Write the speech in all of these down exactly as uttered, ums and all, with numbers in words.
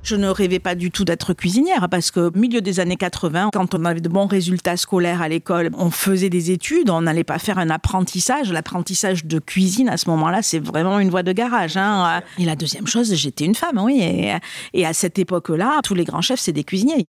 Je ne rêvais pas du tout d'être cuisinière parce qu'au milieu des années quatre-vingts, quand on avait de bons résultats scolaires à l'école, on faisait des études, on n'allait pas faire un apprentissage. L'apprentissage de cuisine, à ce moment-là, c'est vraiment une voie de garage. Hein. Et la deuxième chose, j'étais une femme, oui. Et, et à cette époque-là, tous les grands chefs, c'est des cuisiniers.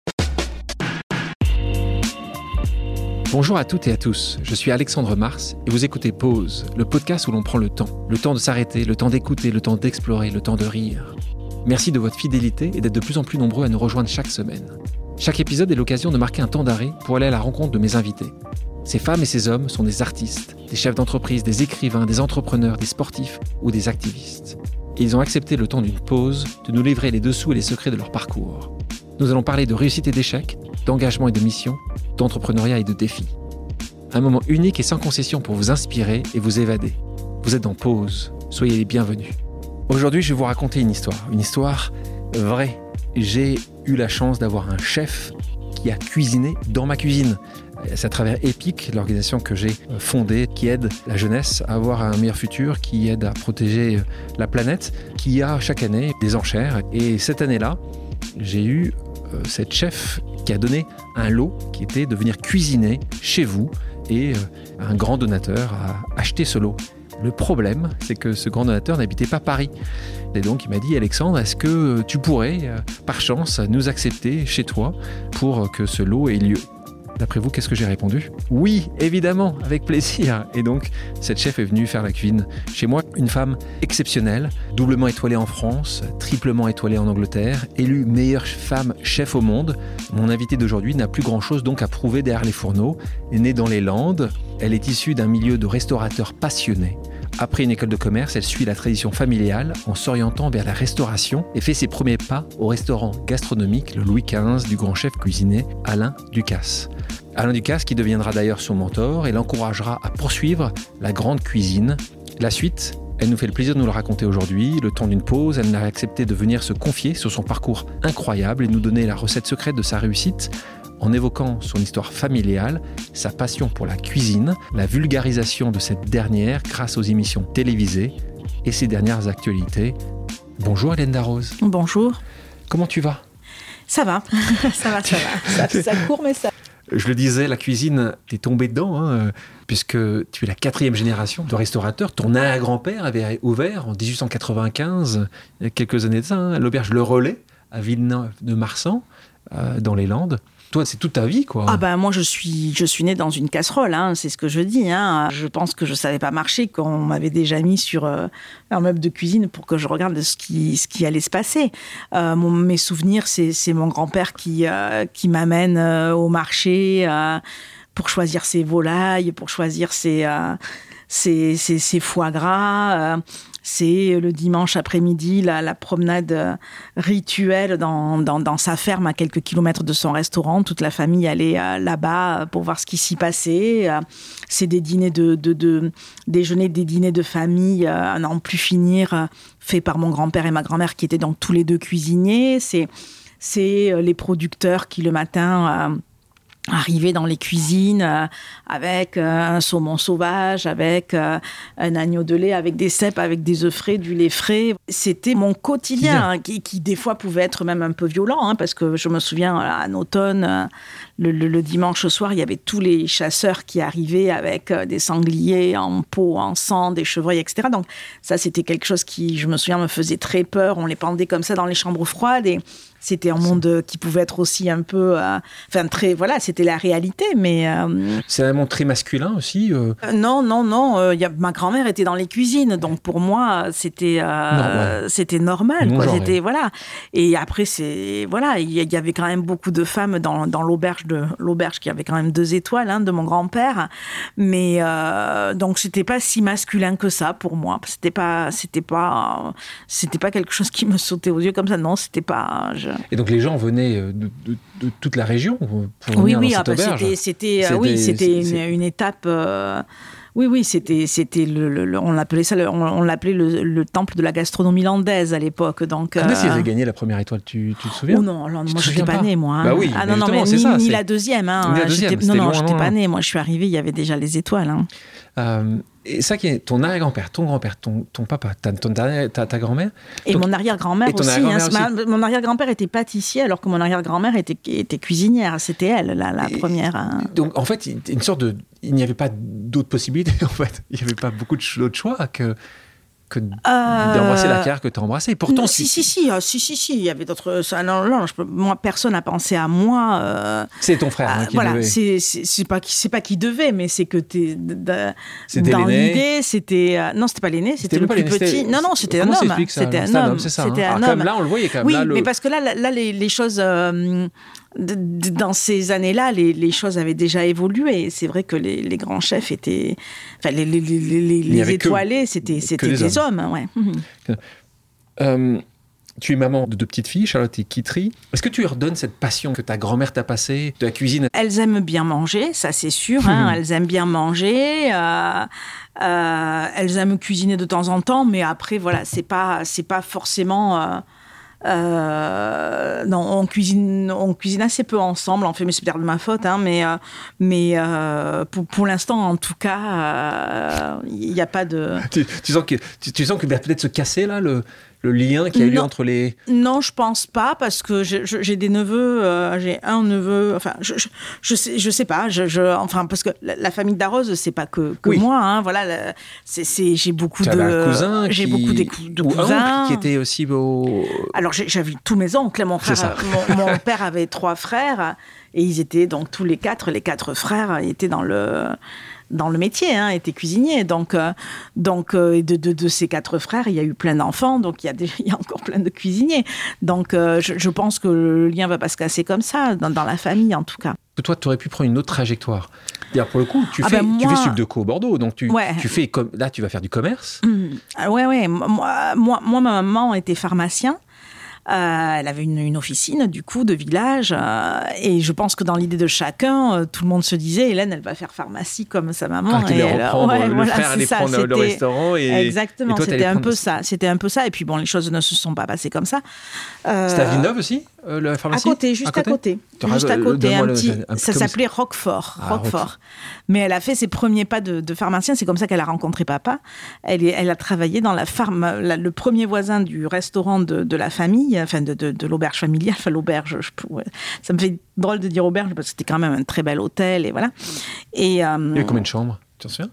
Bonjour à toutes et à tous, je suis Alexandre Mars et vous écoutez Pause, le podcast où l'on prend le temps. Le temps de s'arrêter, le temps d'écouter, le temps d'explorer, le temps de rire. Merci de votre fidélité et d'être de plus en plus nombreux à nous rejoindre chaque semaine. Chaque épisode est l'occasion de marquer un temps d'arrêt pour aller à la rencontre de mes invités. Ces femmes et ces hommes sont des artistes, des chefs d'entreprise, des écrivains, des entrepreneurs, des sportifs ou des activistes. Et ils ont accepté le temps d'une pause de nous livrer les dessous et les secrets de leur parcours. Nous allons parler de réussite et d'échec, d'engagement et de mission, d'entrepreneuriat et de défis. Un moment unique et sans concession pour vous inspirer et vous évader. Vous êtes dans Pause, soyez les bienvenus. Aujourd'hui, je vais vous raconter une histoire, une histoire vraie. J'ai eu la chance d'avoir un chef qui a cuisiné dans ma cuisine. C'est à travers EPIC, l'organisation que j'ai fondée, qui aide la jeunesse à avoir un meilleur futur, qui aide à protéger la planète, qui a chaque année des enchères. Et cette année-là, j'ai eu euh, cette chef qui a donné un lot qui était de venir cuisiner chez vous et euh, un grand donateur a acheté ce lot. Le problème, c'est que ce grand donateur n'habitait pas Paris. Et donc, il m'a dit « Alexandre, est-ce que tu pourrais, euh, par chance, nous accepter chez toi pour que ce lot ait lieu ?» D'après vous, qu'est-ce que j'ai répondu ? Oui, évidemment, avec plaisir. Et donc, cette chef est venue faire la cuisine chez moi. Une femme exceptionnelle, doublement étoilée en France, triplement étoilée en Angleterre, élue meilleure femme chef au monde. Mon invitée d'aujourd'hui n'a plus grand-chose donc à prouver derrière les fourneaux. Elle est née dans les Landes. Elle est issue d'un milieu de restaurateurs passionnés. Après une école de commerce, elle suit la tradition familiale en s'orientant vers la restauration et fait ses premiers pas au restaurant gastronomique le Louis quinze du grand chef cuisinier Alain Ducasse. Alain Ducasse qui deviendra d'ailleurs son mentor et l'encouragera à poursuivre la grande cuisine. La suite, elle nous fait le plaisir de nous le raconter aujourd'hui. Le temps d'une pause, elle a accepté de venir se confier sur son parcours incroyable et nous donner la recette secrète de sa réussite en évoquant son histoire familiale, sa passion pour la cuisine, la vulgarisation de cette dernière grâce aux émissions télévisées et ses dernières actualités. Bonjour Hélène Darroze. Bonjour. Comment tu vas ? Ça va, ça va, ça va. Ça, ça court, mais ça... Je le disais, la cuisine, t'es tombé dedans, hein, puisque tu es la quatrième génération de restaurateurs. Ton grand-père avait ouvert en dix-huit cent quatre-vingt-quinze, il y a quelques années de ça, hein, l'auberge Le Relais à Villeneuve-de-Marsan, euh, dans les Landes. Toi, c'est toute ta vie, quoi. Ah ben, moi, je suis, je suis née dans une casserole, hein, c'est ce que je dis. Hein. Je pense que je ne savais pas marcher quand on m'avait déjà mis sur euh, un meuble de cuisine pour que je regarde ce qui, ce qui allait se passer. Euh, mon, mes souvenirs, c'est, c'est mon grand-père qui, euh, qui m'amène euh, au marché euh, pour choisir ses volailles, pour choisir ses, euh, ses, ses, ses foie gras. Euh, C'est le dimanche après-midi, la, la promenade rituelle dans, dans, dans sa ferme à quelques kilomètres de son restaurant. Toute la famille allait euh, là-bas pour voir ce qui s'y passait. Euh, c'est des dîners de, de, de déjeuner, des dîners de famille euh, à n'en plus finir, euh, faits par mon grand-père et ma grand-mère qui étaient donc tous les deux cuisiniers. C'est, c'est euh, les producteurs qui le matin... Euh, arriver dans les cuisines euh, avec euh, un saumon sauvage, avec euh, un agneau de lait, avec des cèpes, avec des œufs frais, du lait frais. C'était mon quotidien, hein, qui, qui des fois pouvait être même un peu violent, hein, parce que je me souviens, en automne, euh, le, le, le dimanche soir, il y avait tous les chasseurs qui arrivaient avec euh, des sangliers en peau, en sang, des chevreuils, et cetera. Donc ça, c'était quelque chose qui, je me souviens, me faisait très peur. On les pendait comme ça dans les chambres froides et c'était un monde qui pouvait être aussi un peu... Euh, enfin, très... Voilà, c'était la réalité, mais... Euh, c'est un monde très masculin aussi euh... euh, Non, non, non. Euh, y a, ma grand-mère était dans les cuisines, donc pour moi, c'était, euh, non, c'était normal. Quoi. C'était, voilà. Et après, c'est... Voilà, il y, y avait quand même beaucoup de femmes dans, dans l'auberge, de, l'auberge qui avait quand même deux étoiles, hein, de mon grand-père. Mais euh, donc, c'était pas si masculin que ça pour moi. C'était pas, c'était pas, c'était pas quelque chose qui me sautait aux yeux comme ça. Non, c'était pas... Je... Et donc les gens venaient de, de, de toute la région pour venir oui, dans oui, cette ah, auberge. C'était, c'était, c'était, oui, c'était une, une étape... Euh, oui, oui, c'était, c'était le, le, le, on l'appelait ça, le, on, on l'appelait le, le temple de la gastronomie landaise à l'époque. Donc, quand est-ce qu'ils avaient gagné la première étoile, tu, tu te souviens ? Oh non, alors, moi je n'étais pas née, moi. Hein. Bah oui, ah non, non, mais c'est ni, ça, ni c'est... la deuxième. Hein. Ni la deuxième non, non, je n'étais non, pas non. née. Moi, je suis arrivée, il y avait déjà les étoiles. Hein. Euh, Et ça qui est ton arrière-grand-père, ton grand-père, ton, ton papa, ta, ton, ta, ta, ta grand-mère. Et donc, mon arrière-grand-mère aussi. Arrière-grand-mère hein, aussi. Ma, mon arrière-grand-père était pâtissier alors que mon arrière-grand-mère était, était cuisinière. C'était elle, la, la et, première. Hein. Donc en fait, une sorte de, il n'y avait pas d'autres possibilités en fait. Il n'y avait pas beaucoup d'autres choix que... que euh... d'embrasser la carrière que tu as embrassée. Et pourtant, non, si, si, si, euh, si, si, si, il y avait d'autres... Ça, non, non, je peux, moi, personne n'a pensé à moi. Euh, c'est ton frère euh, hein, qui voilà, devait. C'est, c'est, c'est, pas, c'est pas qui devait, mais c'est que t'es... De, c'était dans l'aîné. l'idée, c'était... Euh, non, c'était pas l'aîné, c'était, c'était le plus petit. C'était, non, non, c'était un homme. Ça, c'était un, un homme, homme, c'est ça. C'était hein. un Alors, homme. Comme là, on le voyait quand même. Oui, là, le... mais parce que là, là, là les, les choses... Euh, De, de, dans ces années-là, les, les choses avaient déjà évolué. C'est vrai que les, les grands chefs étaient... Enfin, les, les, les, les, les étoilés, que, c'était, c'était des, des hommes. hommes ouais. mmh. euh, tu es maman de deux petites filles, Charlotte et Kitri. Est-ce que tu leur donnes cette passion que ta grand-mère t'a passée de la cuisine? Elles aiment bien manger, ça c'est sûr. Hein, elles aiment bien manger. Euh, euh, elles aiment cuisiner de temps en temps, mais après, voilà, c'est pas, c'est pas forcément... Euh, Euh, non, on cuisine, on cuisine assez peu ensemble. En fait, mais c'est peut-être de ma faute, hein, mais euh, mais euh, pour, pour l'instant, en tout cas, il euh, n'y a pas de. Tu, tu sens que tu, tu sens que va peut-être se casser là le. Le lien qu'il y a eu non, entre les... Non, je pense pas, parce que je, je, j'ai des neveux, euh, j'ai un neveu, enfin, je, je, je, sais, je sais pas, je, je, enfin, parce que la, la famille Darroze, c'est pas que, que oui. moi, hein, voilà, le, c'est, c'est, j'ai beaucoup tu de... un cousin J'ai qui... beaucoup de, de Ou cousins. Un qui était aussi au... Alors, j'ai, j'avais tous mes oncles, mon frère, mon, mon père avait trois frères, et ils étaient donc tous les quatre, les quatre frères étaient dans le... dans le métier, hein, était cuisinier. Donc, euh, donc euh, de, de, de ces quatre frères, il y a eu plein d'enfants, donc il y a, des, il y a encore plein de cuisiniers. Donc, euh, je, je pense que le lien va pas se casser comme ça, dans, dans la famille en tout cas. Toi, tu aurais pu prendre une autre trajectoire. C'est-à-dire, pour le coup, tu ah fais, ben moi... tu fais Subdeco Bordeaux, donc tu, ouais. tu fais comme là, tu vas faire du commerce. Mmh. Ouais, ouais. Moi, moi, moi, ma maman était pharmacien. Euh, elle avait une, une officine, du coup, de village. Euh, et je pense que dans l'idée de chacun, euh, tout le monde se disait, Hélène, elle va faire pharmacie comme sa maman. Ah, et elle, reprendre, ouais, le voilà, frère allait ça, prendre c'était... le restaurant. Et, exactement, et toi, c'était un prendre... peu ça. C'était un peu ça. Et puis, bon, les choses ne se sont pas passées comme ça. Euh... C'était à Villeneuve aussi, euh, la pharmacie? À côté, juste à côté. À côté. Juste à côté. Un petit... le, un ça s'appelait Roquefort. Ah, Roquefort. Roquefort. Mais elle a fait ses premiers pas de, de pharmacien. C'est comme ça qu'elle a rencontré papa. Elle, est, elle a travaillé dans la farm, la, le premier voisin du restaurant de, de la famille, enfin de, de, de l'auberge familiale. Enfin, l'auberge, je, ouais. Ça me fait drôle de dire auberge parce que c'était quand même un très bel hôtel et voilà. Et, euh, il y avait combien de chambres, tu te souviens?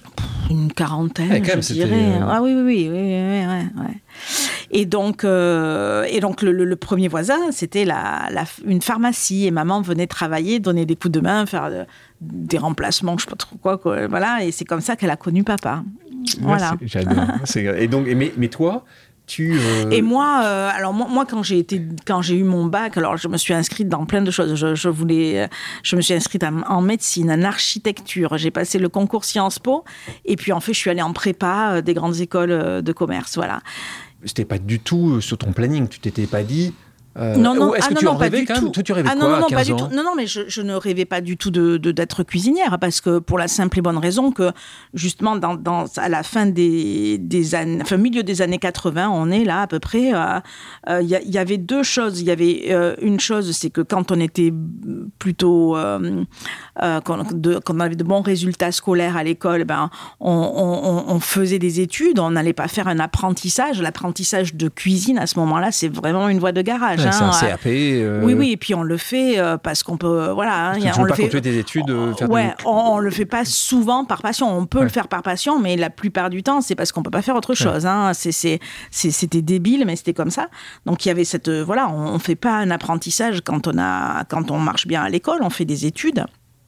Une quarantaine, ouais, même, je dirais. Euh... Ah oui, oui, oui, oui, oui, oui, oui. Et donc, euh, et donc le, le, le premier voisin, c'était la, la, une pharmacie. Et maman venait travailler, donner des coups de main, faire de, des remplacements, je ne sais pas trop quoi, quoi. Voilà. Et c'est comme ça qu'elle a connu papa. Voilà. Ouais, j'adore. C'est... Et donc, mais, mais toi... Tu, euh... Et moi, euh, alors moi, moi, quand j'ai été, quand j'ai eu mon bac, alors je me suis inscrite dans plein de choses. Je, je voulais, je me suis inscrite en, en médecine, en architecture. J'ai passé le concours Sciences Po, et puis en fait, je suis allée en prépa euh, des grandes écoles de commerce, voilà. C'était pas du tout sur ton planning. Tu t'étais pas dit. Euh, non, non, est-ce ah, que non, tu non, en rêvais pas quand du même? Toi, tu rêvais ah, quoi non, non, à pas du ans tout. Non, non, mais je, je ne rêvais pas du tout de, de, d'être cuisinière parce que pour la simple et bonne raison que justement dans, dans, à la fin des, des années, enfin milieu des années quatre-vingts, on est là à peu près. Il euh, euh, y, y avait deux choses. Il y avait euh, une chose, c'est que quand on était plutôt, euh, euh, quand, de, quand on avait de bons résultats scolaires à l'école, ben on, on, on faisait des études. On n'allait pas faire un apprentissage. L'apprentissage de cuisine à ce moment-là, c'est vraiment une voie de garage. Ouais, hein. C'est un C A P. Euh... Oui, oui, et puis on le fait euh, parce qu'on peut, voilà. Hein, tu ne on veux le pas fait. Continuer tes études, euh, faire ouais, des... on, on le fait pas souvent par passion. On peut ouais. le faire par passion, mais la plupart du temps, c'est parce qu'on peut pas faire autre chose. Ouais. Hein. C'est, c'est, c'est, c'était débile, mais c'était comme ça. Donc il y avait cette, euh, voilà, on, on fait pas un apprentissage quand on a, quand on marche bien à l'école, on fait des études.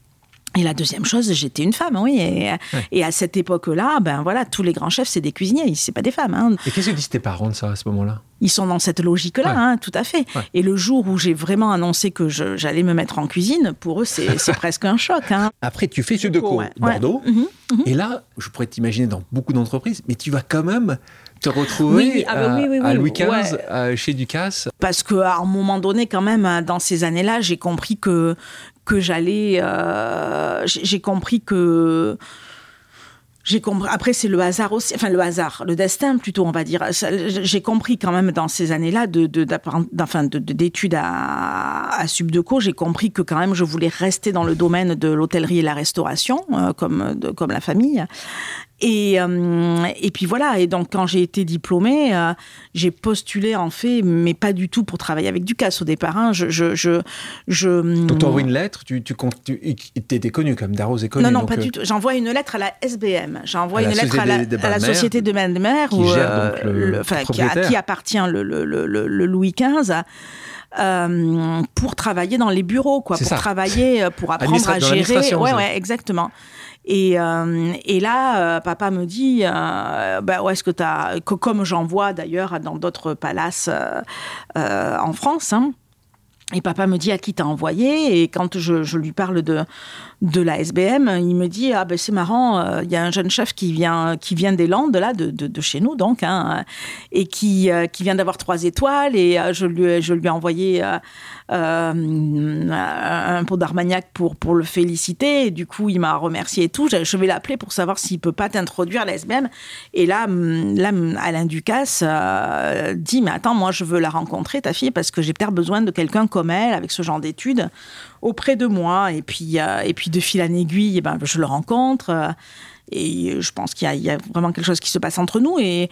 Et la deuxième chose, j'étais une femme, oui. Et, ouais. et à cette époque-là, ben voilà, tous les grands chefs, c'est des cuisiniers, c'est pas des femmes. Hein. Et qu'est-ce que disent tes parents de ça à ce moment-là? Ils sont dans cette logique-là, ouais. hein, tout à fait. Ouais. Et le jour où j'ai vraiment annoncé que je, j'allais me mettre en cuisine, pour eux, c'est, c'est presque un choc. Hein. Après, tu fais Subdeco ouais. Bordeaux. Ouais. Mmh, mmh. Et là, je pourrais t'imaginer dans beaucoup d'entreprises, mais tu vas quand même te retrouver oui, ah bah oui, oui, oui, à Louis quinze, ouais. à, chez Ducasse. Parce qu'à un moment donné, quand même, dans ces années-là, j'ai compris que, que j'allais... Euh, j'ai compris que... J'ai compris. Après, c'est le hasard aussi. Enfin, le hasard, le destin plutôt, on va dire. J'ai compris quand même dans ces années-là de, de, enfin, de, de, d'études à, à Subdeco, j'ai compris que quand même je voulais rester dans le domaine de l'hôtellerie et la restauration, euh, comme, de, comme la famille. Et, euh, et puis voilà, et donc quand j'ai été diplômée, euh, j'ai postulé en fait, mais pas du tout pour travailler avec Ducasse au départ. Hein. Je, je, je, je... Donc tu envoies une lettre, tu, tu, tu, tu étais connue comme Darroze est connue. Non, non, donc, pas euh... du tout. J'envoie une lettre à la S B M. J'envoie à une lettre à la, à la société de bains de mer, qui, où, gère euh, donc le, le, enfin, qui, à qui appartient le, le, le, le Louis quinze. Euh, pour travailler dans les bureaux, quoi, c'est pour ça. travailler, pour apprendre à gérer. Ouais, ouais, exactement. Et, euh, et là, euh, papa me dit, euh, bah, où est-ce que t'as, que, comme j'en vois d'ailleurs dans d'autres palaces euh, euh, en France, hein, et papa me dit à qui t'as envoyé, et quand je, je lui parle de, de la S B M, il me dit ah ben c'est marrant, il euh, y a un jeune chef qui vient, qui vient des Landes, là, de, de, de chez nous donc, hein, et qui, euh, qui vient d'avoir trois étoiles, et euh, je, lui, je lui ai envoyé euh, euh, un pot d'Armagnac pour, pour le féliciter, et du coup il m'a remercié et tout. Je, je vais l'appeler pour savoir s'il peut pas t'introduire à la S B M. Et là, là Alain Ducasse euh, dit mais attends, moi je veux la rencontrer ta fille parce que j'ai peut-être besoin de quelqu'un comme elle, avec ce genre d'études, auprès de moi. Et puis, euh, et puis de fil en aiguille, eh ben, je le rencontre. Euh, et je pense qu'il y a, il y a vraiment quelque chose qui se passe entre nous. Et,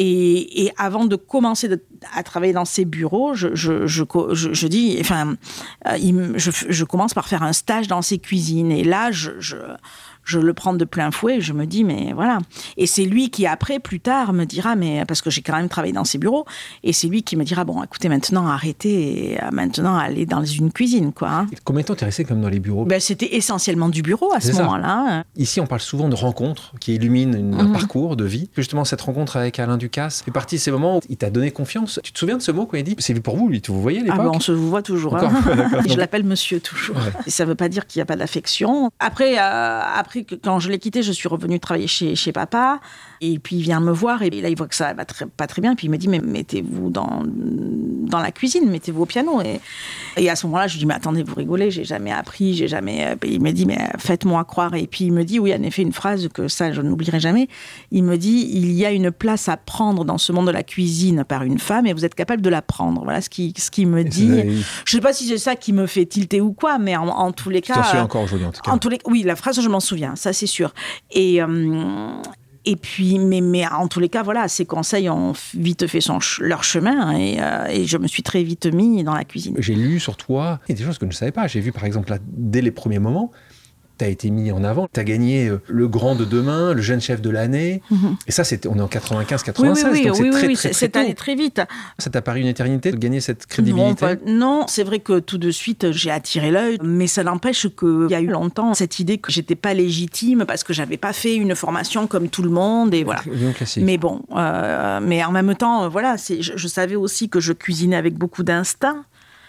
et, et avant de commencer de, à travailler dans ces bureaux, je, je, je, je, je dis, enfin, euh, il, je, je commence par faire un stage dans ses cuisines. Et là, je... je je le prends de plein fouet et je me dis, mais voilà. Et c'est lui qui, après, plus tard, me dira, mais parce que j'ai quand même travaillé dans ses bureaux, et c'est lui qui me dira, bon, écoutez, maintenant, arrêtez, et maintenant, allez dans une cuisine, quoi. Hein. Combien de temps t'es resté comme dans les bureaux ? Ben, c'était essentiellement du bureau à ce c'est moment-là. Ici, on parle souvent de rencontres qui illuminent une, mm-hmm. un parcours de vie. Justement, cette rencontre avec Alain Ducasse fait partie de ces moments où il t'a donné confiance. Tu te souviens de ce mot quand il dit, c'est vu pour vous, lui, vous voyez à l'époque ? Ah ben, on se voit toujours. Hein. Je l'appelle monsieur toujours. Ouais. Et ça ne veut pas dire qu'il n'y a pas d'affection. Après, euh, après, quand je l'ai quitté, je suis revenue travailler chez, chez papa, et puis il vient me voir, et là il voit que ça va très, pas très bien, et puis il me dit, mais mettez-vous dans, dans la cuisine, mettez-vous au piano. Et, et à ce moment-là, je lui dis, mais attendez, vous rigolez, j'ai jamais appris, j'ai jamais... Il me dit, mais faites-moi croire. Et puis il me dit, oui, en effet, une phrase que ça, je n'oublierai jamais. Il me dit, il y a une place à prendre dans ce monde de la cuisine par une femme, et vous êtes capable de la prendre. Voilà ce qu'il ce qui me dit. Je sais pas si c'est ça qui me fait tilter ou quoi, mais en, en tous les cas... Tu t'en souviens encore aujourd'hui, en tout cas. En tous les, oui, la phrase, je m'en souviens, ça c'est sûr. Et, euh, et puis, mais, mais en tous les cas, voilà, ces conseils ont vite fait son, leur chemin, et, euh, et je me suis très vite mis dans la cuisine. J'ai lu sur toi des choses que je ne savais pas. J'ai vu, par exemple, là, dès les premiers moments, tu as été mis en avant. Tu as gagné le grand de demain, le jeune chef de l'année. Mm-hmm. Et ça, c'était, on est en quatre-vingt-quinze quatre-vingt-seize, oui, oui, donc oui, c'est oui, très, oui, très, c'est, très c'est tôt. allé très vite. Ça t'a paru une éternité de gagner cette crédibilité ? Non, pas, non, c'est vrai que tout de suite, j'ai attiré l'œil, mais ça n'empêche qu'il y a eu longtemps cette idée que j'étais pas légitime parce que j'avais pas fait une formation comme tout le monde, et voilà. Mais bon, euh, mais en même temps, voilà, c'est, je, je savais aussi que je cuisinais avec beaucoup d'instinct,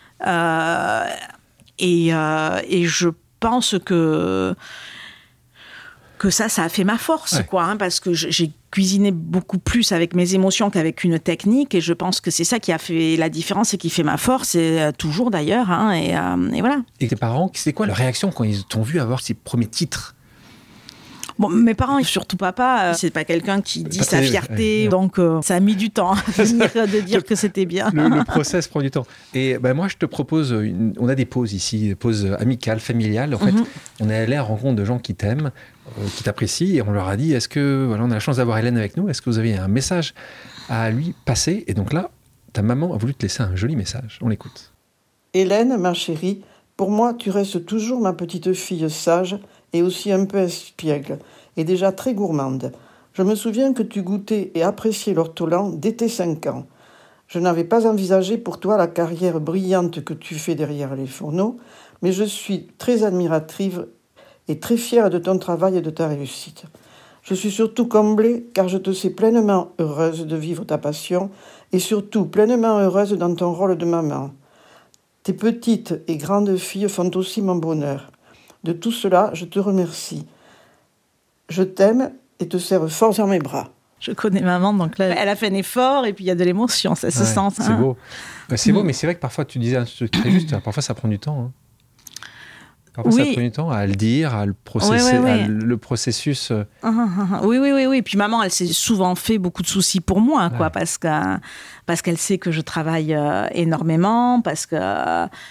euh, et, euh, et je pense que que ça, ça a fait ma force, ouais. quoi, hein, parce que j'ai cuisiné beaucoup plus avec mes émotions qu'avec une technique, et je pense que c'est ça qui a fait la différence et qui fait ma force, et euh, toujours d'ailleurs, hein, et, euh, et voilà. Et tes parents, c'est quoi leur réaction quand ils t'ont vu avoir ces premiers titres ? Bon, mes parents, surtout papa, c'est pas quelqu'un qui dit sa fierté, ouais. donc euh, ça a mis du temps à venir de dire que c'était bien. Le, le process prend du temps. Et ben, moi, je te propose, une, on a des pauses ici, des pauses amicales, familiales. En fait, mm-hmm. on est allé à la rencontre de gens qui t'aiment, euh, qui t'apprécient, et on leur a dit, est-ce que, voilà, on a la chance d'avoir Hélène avec nous, est-ce que vous avez un message à lui passer ? Et donc là, ta maman a voulu te laisser un joli message. On l'écoute. Hélène, ma chérie, pour moi, tu restes toujours ma petite fille sage et aussi un peu espiègle, et déjà très gourmande. Je me souviens que tu goûtais et appréciais l'ortolan dès tes cinq ans. Je n'avais pas envisagé pour toi la carrière brillante que tu fais derrière les fourneaux, mais je suis très admiratrice et très fière de ton travail et de ta réussite. Je suis surtout comblée car je te sais pleinement heureuse de vivre ta passion et surtout pleinement heureuse dans ton rôle de maman. Tes petites et grandes filles font aussi mon bonheur. De tout cela, je te remercie. Je t'aime et te serre fort dans mes bras. Je connais maman, donc là, elle a fait un effort et puis il y a de l'émotion, ça se ouais, sent. C'est hein. beau. C'est mmh. beau, mais c'est vrai que parfois, tu disais un truc très juste, parfois ça prend du temps. Hein. Parfois oui. ça prend du temps à le dire, à le, processer, oui, oui, oui. À le processus. Euh... Uh, uh, uh, oui, oui, oui, oui. Puis maman, elle s'est souvent fait beaucoup de soucis pour moi, quoi, ouais. parce, que, parce qu'elle sait que je travaille euh, énormément, parce que... Euh,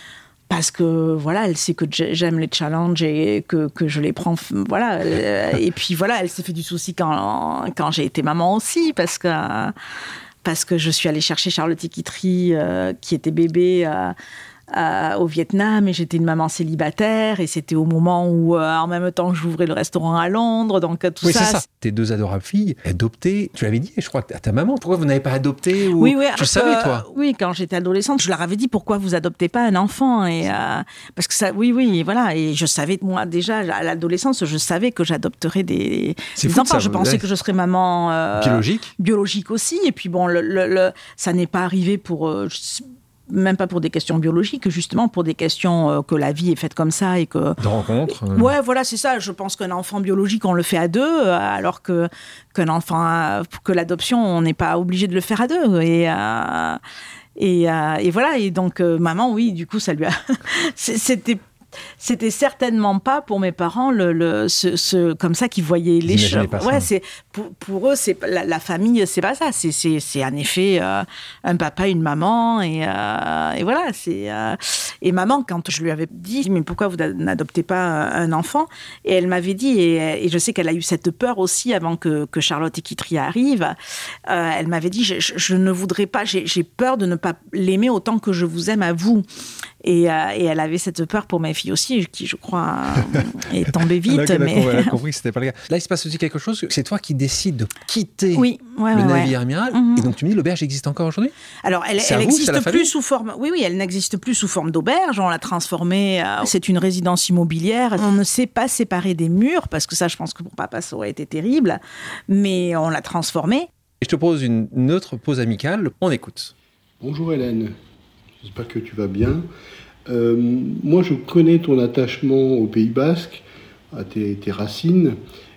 parce que voilà, elle sait que j'aime les challenges et que, que je les prends, voilà. Et puis voilà, elle s'est fait du souci quand, quand j'ai été maman aussi, parce que, parce que je suis allée chercher Charlotte Équitry, euh, qui était bébé euh, euh, au Vietnam, et j'étais une maman célibataire, et c'était au moment où, euh, en même temps que j'ouvrais le restaurant à Londres, donc tout oui, ça. Oui, c'est ça. Tes deux adorables filles, adoptées, tu l'avais dit, je crois, à ta maman. Pourquoi vous n'avez pas adopté ou... Oui, oui. Tu le savais, euh, toi? Oui, quand j'étais adolescente, je leur avais dit pourquoi vous adoptez pas un enfant, et euh, parce que ça, oui, oui, voilà. Et je savais, moi déjà à l'adolescence, je savais que j'adopterais des, des enfants. Ça, je pensais ouais. que je serais maman euh, biologique, biologique aussi. Et puis bon, le, le, le, ça n'est pas arrivé pour. Euh, je, même pas pour des questions biologiques, justement pour des questions euh, que la vie est faite comme ça et que... De rencontres. Euh... Ouais, voilà, c'est ça. Je pense qu'un enfant biologique, on le fait à deux, euh, alors que qu'un enfant, euh, que l'adoption, on n'est pas obligé de le faire à deux. Et... Euh, et, euh, et voilà, et donc euh, maman, oui, du coup, ça lui a... C'était... C'était certainement pas pour mes parents le, le, ce, ce, comme ça qu'ils voyaient les choses. Ouais, c'est, pour, pour eux, c'est, la, la famille, c'est pas ça. C'est, c'est, c'est en effet euh, un papa, une maman. Et, euh, et voilà. C'est, euh, et maman, quand je lui avais dit, mais pourquoi vous n'adoptez pas un enfant? Et elle m'avait dit, et, et je sais qu'elle a eu cette peur aussi avant que, que Charlotte Équitry arrive, euh, elle m'avait dit, je, je, je ne voudrais pas, j'ai, j'ai peur de ne pas l'aimer autant que je vous aime à vous. Et, euh, et elle avait cette peur pour mes filles aussi, qui, je crois, est tombée vite. Elle a, mais... elle a compris que ce n'était pas le cas. Là, il se passe aussi quelque chose, c'est toi qui décides de quitter oui, ouais, le ouais, navire ouais. amiral. Mm-hmm. Et donc, tu me dis, l'auberge existe encore aujourd'hui? Alors, elle n'existe plus sous forme... Oui, oui, elle n'existe plus sous forme d'auberge. On l'a transformée... Euh, c'est une résidence immobilière. On ne s'est pas séparé des murs, parce que ça, je pense que pour papa, ça aurait été terrible. Mais on l'a transformée. Et je te propose une, une autre pause amicale. On écoute. Bonjour Hélène. J'espère que tu vas bien. Euh, moi, je connais ton attachement au Pays Basque, à tes, tes racines,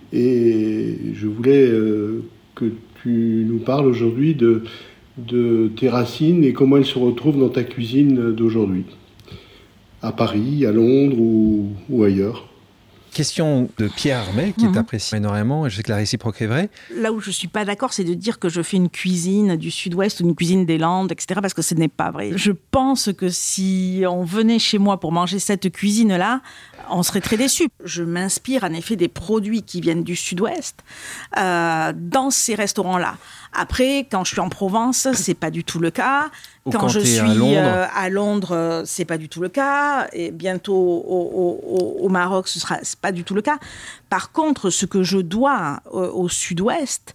et je voulais euh, que tu nous parles aujourd'hui de, de tes racines et comment elles se retrouvent dans ta cuisine d'aujourd'hui, à Paris, à Londres ou, ou ailleurs. Question de Pierre Armet, qui mmh. t'apprécie énormément, et je sais que la réciproque est vraie. Là où je ne suis pas d'accord, c'est de dire que je fais une cuisine du Sud-Ouest ou une cuisine des Landes, et cetera, parce que ce n'est pas vrai. Je pense que si on venait chez moi pour manger cette cuisine-là, on serait très déçus. Je m'inspire en effet des produits qui viennent du Sud-Ouest euh, dans ces restaurants-là. Après, quand je suis en Provence, c'est pas du tout le cas. Ou quand, quand je suis à Londres, euh, à Londres, c'est pas du tout le cas. Et bientôt au, au, au Maroc, ce sera c'est pas du tout le cas. Par contre, ce que je dois au, au Sud-Ouest,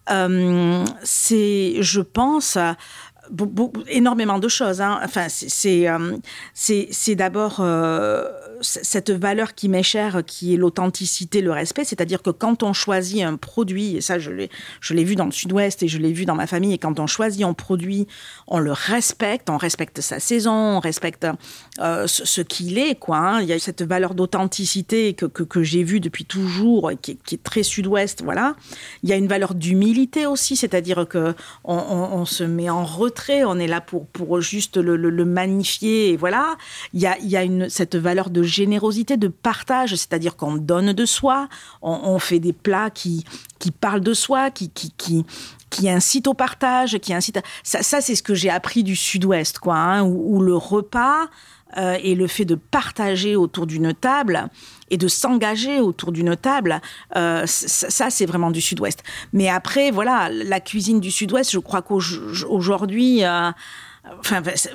euh, c'est, je pense, Beaucoup, énormément de choses. Hein. Enfin, c'est, c'est, euh, c'est, c'est d'abord euh, cette valeur qui m'est chère, qui est l'authenticité, le respect. C'est-à-dire que quand on choisit un produit, et ça, je l'ai, je l'ai vu dans le Sud-Ouest et je l'ai vu dans ma famille, et quand on choisit un produit, on le respecte, on respecte sa saison, on respecte euh, ce, ce qu'il est, quoi. Hein. Il y a cette valeur d'authenticité que, que, que j'ai vue depuis toujours, et qui est, qui est très Sud-Ouest, voilà. Il y a une valeur d'humilité aussi, c'est-à-dire qu'on on, on se met en retrait. On est là pour, pour juste le, le, le magnifier, et voilà. Il y a, il y a une, cette valeur de générosité, de partage, c'est-à-dire qu'on donne de soi, on, on fait des plats qui, qui parlent de soi, qui, qui, qui, qui incitent au partage, qui incitent... À... Ça, ça, c'est ce que j'ai appris du Sud-Ouest, quoi, hein, où, où le repas euh, et le fait de partager autour d'une table et de s'engager autour d'une table, euh, ça, ça, c'est vraiment du Sud-Ouest. Mais après, voilà, la cuisine du Sud-Ouest, je crois qu'aujourd'hui... Euh, enfin, euh,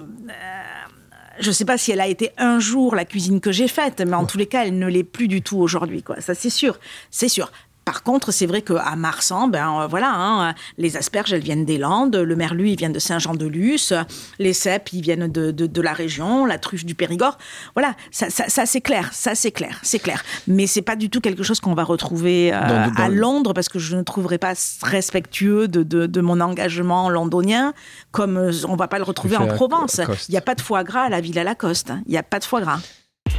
je ne sais pas si elle a été un jour la cuisine que j'ai faite, mais en tous les cas, elle ne l'est plus du tout aujourd'hui, quoi. Ça, c'est sûr, c'est sûr. Par contre, c'est vrai qu'à Marsan, ben, euh, voilà, hein, les asperges, elles viennent des Landes, le merlu, il vient de Saint-Jean-de-Luz, les cèpes, ils viennent de, de, de la région, la truffe du Périgord. Voilà, ça, ça, ça c'est clair, ça c'est clair, c'est clair. Mais c'est pas du tout quelque chose qu'on va retrouver euh, dans, dans à Londres, parce que je ne trouverais pas respectueux de, de, de mon engagement londonien, comme euh, on va pas le retrouver en Provence. Il n'y a pas de foie gras à la Villa Lacoste, il n'y a pas de foie gras.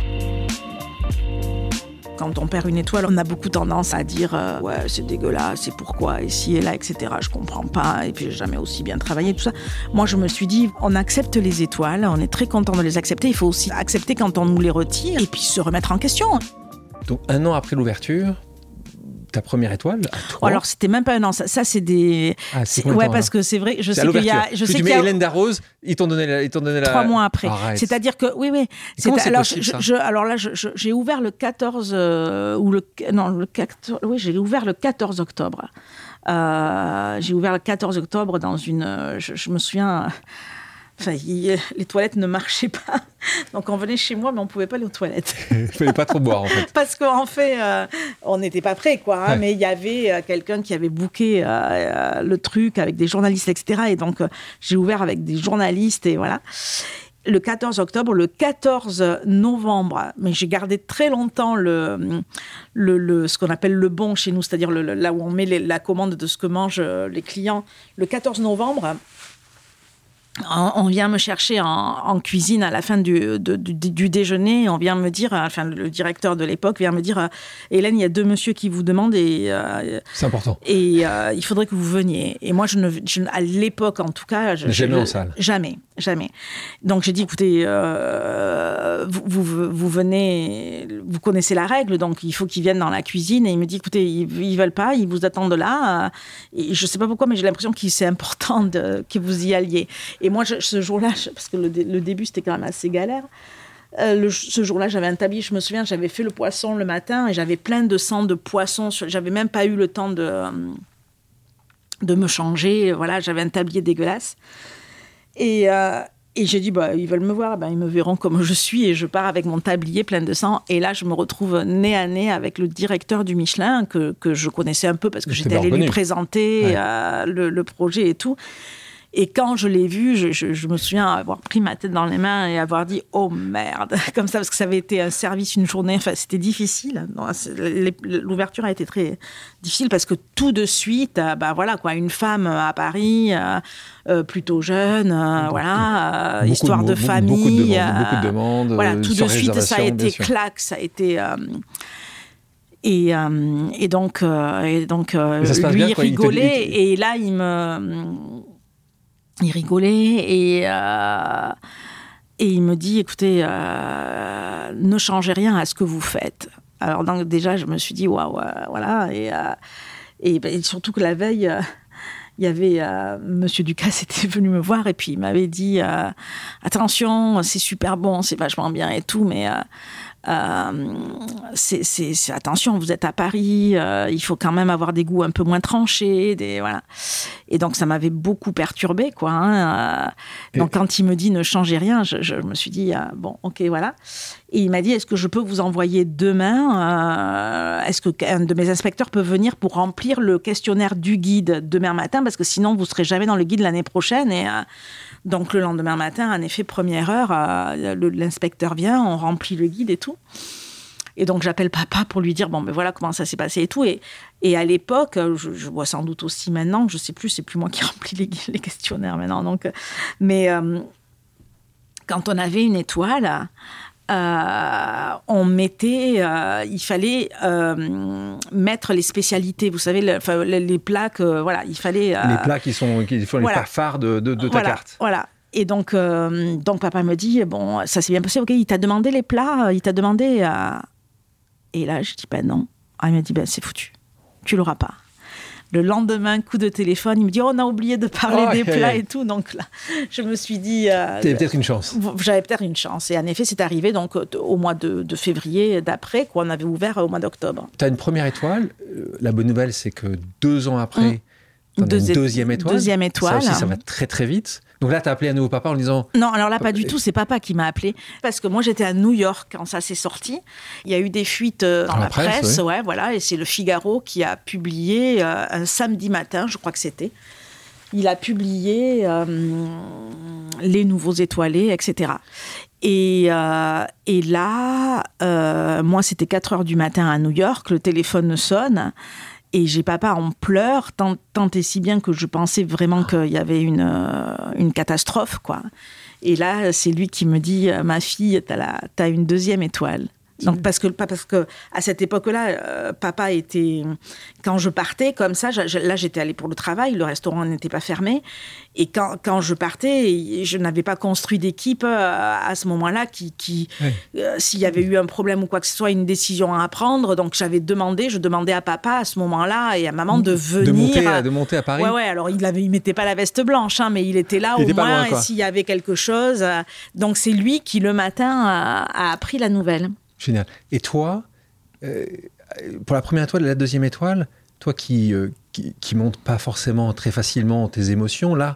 Quand on perd une étoile, on a beaucoup tendance à dire euh, « ouais, c'est dégueulasse, c'est pourquoi, ici et là, et cetera. Je comprends pas, et puis j'ai jamais aussi bien travaillé, tout ça. » Moi, je me suis dit, on accepte les étoiles, on est très content de les accepter, il faut aussi accepter quand on nous les retire, et puis se remettre en question. Donc, un an après l'ouverture, ta première étoile à trois. Alors, c'était même pas un an. Ça, ça c'est des. Ah, c'est ouais, temps, parce hein. que c'est vrai. Je c'est sais qu'il y a. Je sais tu qu'il mets y a... Hélène Darroze, ils t'ont donné la. Ils t'ont donné la... Trois mois après. Arrête. C'est-à-dire que. Oui, oui. Comment c'est alors, possible, je, ça je, alors là, je, je, j'ai ouvert le quatorze. Euh, ou le. Non, le quatorze. Oui, j'ai ouvert le quatorze octobre. Euh, j'ai ouvert le quatorze octobre dans une. Je, je me souviens. Enfin, il, les toilettes ne marchaient pas. Donc, on venait chez moi, mais on ne pouvait pas aller aux toilettes. Il ne fallait pas trop boire, en fait. Parce qu'en fait, euh, on n'était pas prêts, quoi. Hein, ouais. Mais il y avait euh, quelqu'un qui avait booké euh, euh, le truc avec des journalistes, et cetera. Et donc, euh, j'ai ouvert avec des journalistes, et voilà. Le quatorze octobre, le quatorze novembre, mais j'ai gardé très longtemps le, le, le, ce qu'on appelle le bon chez nous, c'est-à-dire le, le, là où on met les, la commande de ce que mangent les clients. Le quatorze novembre... on vient me chercher en, en cuisine à la fin du, de, du, du déjeuner. On vient me dire, enfin, le directeur de l'époque vient me dire, Hélène, il y a deux messieurs qui vous demandent et euh, c'est important. Et euh, il faudrait que vous veniez. Et moi, je ne, je, à l'époque, en tout cas, je, jamais je, en salle. Jamais, jamais. Donc j'ai dit, écoutez, euh, vous, vous, vous venez, vous connaissez la règle, donc il faut qu'ils viennent dans la cuisine. Et il me dit, écoutez, ils, ils veulent pas, ils vous attendent là. Et je sais pas pourquoi, mais j'ai l'impression que c'est important de, que vous y alliez. Et moi, je, ce jour-là, je, parce que le, le début, c'était quand même assez galère, euh, le, ce jour-là, j'avais un tablier, je me souviens, j'avais fait le poisson le matin et j'avais plein de sang de poisson. Sur, j'avais même pas eu le temps de, de me changer. Voilà, j'avais un tablier dégueulasse. Et, euh, et j'ai dit, bah, ils veulent me voir, ben, ils me verront comme je suis. Et je pars avec mon tablier plein de sang. Et là, je me retrouve nez à nez avec le directeur du Michelin, que, que je connaissais un peu parce que j'étais allée lui présenter ouais. euh, le, le projet et tout. Et quand je l'ai vu, je, je, je me souviens avoir pris ma tête dans les mains et avoir dit « Oh merde !» Comme ça, parce que ça avait été un service, une journée, enfin, c'était difficile. L'ouverture a été très difficile parce que tout de suite, bah voilà, quoi, une femme à Paris, euh, plutôt jeune, euh, voilà, euh, histoire de, de famille. Beaucoup de demandes, euh, beaucoup de demandes voilà, tout de suite, ça a été claque, ça a été... Euh, Et, euh, et donc, euh, et donc euh, lui, bien, il rigolait. Il te... Et là, il me... Il rigolait et, euh, et il me dit, écoutez, euh, ne changez rien à ce que vous faites. Alors donc, déjà, je me suis dit, waouh, voilà. Et, euh, et, et surtout que la veille, euh, il y avait euh, Monsieur Ducasse était venu me voir et puis il m'avait dit, euh, attention, c'est super bon, c'est vachement bien et tout, mais... Euh, Euh, c'est, c'est, c'est, attention, vous êtes à Paris, euh, il faut quand même avoir des goûts un peu moins tranchés, des, voilà. Et donc ça m'avait beaucoup perturbée, quoi. Hein. Euh, donc quand il me dit ne changez rien, je, je me suis dit euh, bon, ok, voilà. Et il m'a dit est-ce que je peux vous envoyer demain euh, est-ce qu'un de mes inspecteurs peut venir pour remplir le questionnaire du guide demain matin parce que sinon vous serez jamais dans le guide l'année prochaine et euh, donc le lendemain matin, en effet, première heure, euh, le, l'inspecteur vient, on remplit le guide et tout. Et donc j'appelle papa pour lui dire bon ben voilà comment ça s'est passé et tout. Et, et à l'époque, je, je vois sans doute aussi maintenant, je sais plus, c'est plus moi qui remplis les, les questionnaires maintenant. Donc, mais euh, quand on avait une étoile, euh, on mettait, euh, il fallait euh, mettre les spécialités. Vous savez, le, enfin, les, les plats que voilà, il fallait. Euh, les plats qui sont qui font voilà. les plats phares de, de, de ta voilà, carte. Voilà. Et donc, euh, donc papa me dit bon, ça s'est bien passé. Ok, il t'a demandé les plats, il t'a demandé. Euh... Et là, je dis ben non. Ah, il m'a dit ben c'est foutu, tu l'auras pas. Le lendemain, coup de téléphone, il me dit oh, on a oublié de parler oh, des okay. plats et tout. Donc là, je me suis dit. Euh, T'avais peut-être une chance. J'avais peut-être une chance. Et en effet, c'est arrivé donc au mois de, de février d'après, quoi. On avait ouvert au mois d'octobre. Tu as une première étoile. La bonne nouvelle, c'est que deux ans après. Mmh. Deux, une deuxième étoile. Deuxième étoile. Ça aussi, ça va très très vite. Donc là, tu as appelé à nouveau papa en disant... Non, alors là, pas du tout. C'est papa qui m'a appelé. Parce que moi, j'étais à New York quand ça s'est sorti. Il y a eu des fuites dans, dans la, la presse. presse oui. Ouais, voilà. Et c'est le Figaro qui a publié euh, un samedi matin, je crois que c'était. Il a publié euh, les nouveaux étoilés, et cetera. Et, euh, et là, euh, moi, c'était quatre heures du matin à New York. Le téléphone sonne. Et j'ai papa en pleurs, tant, tant et si bien que je pensais vraiment qu'il y avait une, euh, une catastrophe, quoi. Et là, c'est lui qui me dit « Ma fille, t'as, la, t'as une deuxième étoile. » Donc parce que pas parce que à cette époque-là, euh, papa était quand je partais comme ça. Je, là, j'étais allée pour le travail, le restaurant n'était pas fermé, et quand quand je partais, je n'avais pas construit d'équipe euh, à ce moment-là qui qui ouais. euh, s'il y avait eu un problème ou quoi que ce soit, une décision à prendre. Donc j'avais demandé, je demandais à papa à ce moment-là et à maman de venir. De monter à, de monter à Paris. Ouais ouais. Alors il avait, il mettait pas la veste blanche, hein, mais il était là il au était moins. Loin, s'il y avait quelque chose, euh, donc c'est lui qui le matin a, a appris la nouvelle. Génial. Et toi, euh, pour la première étoile et la deuxième étoile, toi qui, euh, qui, qui montes pas forcément très facilement tes émotions, là,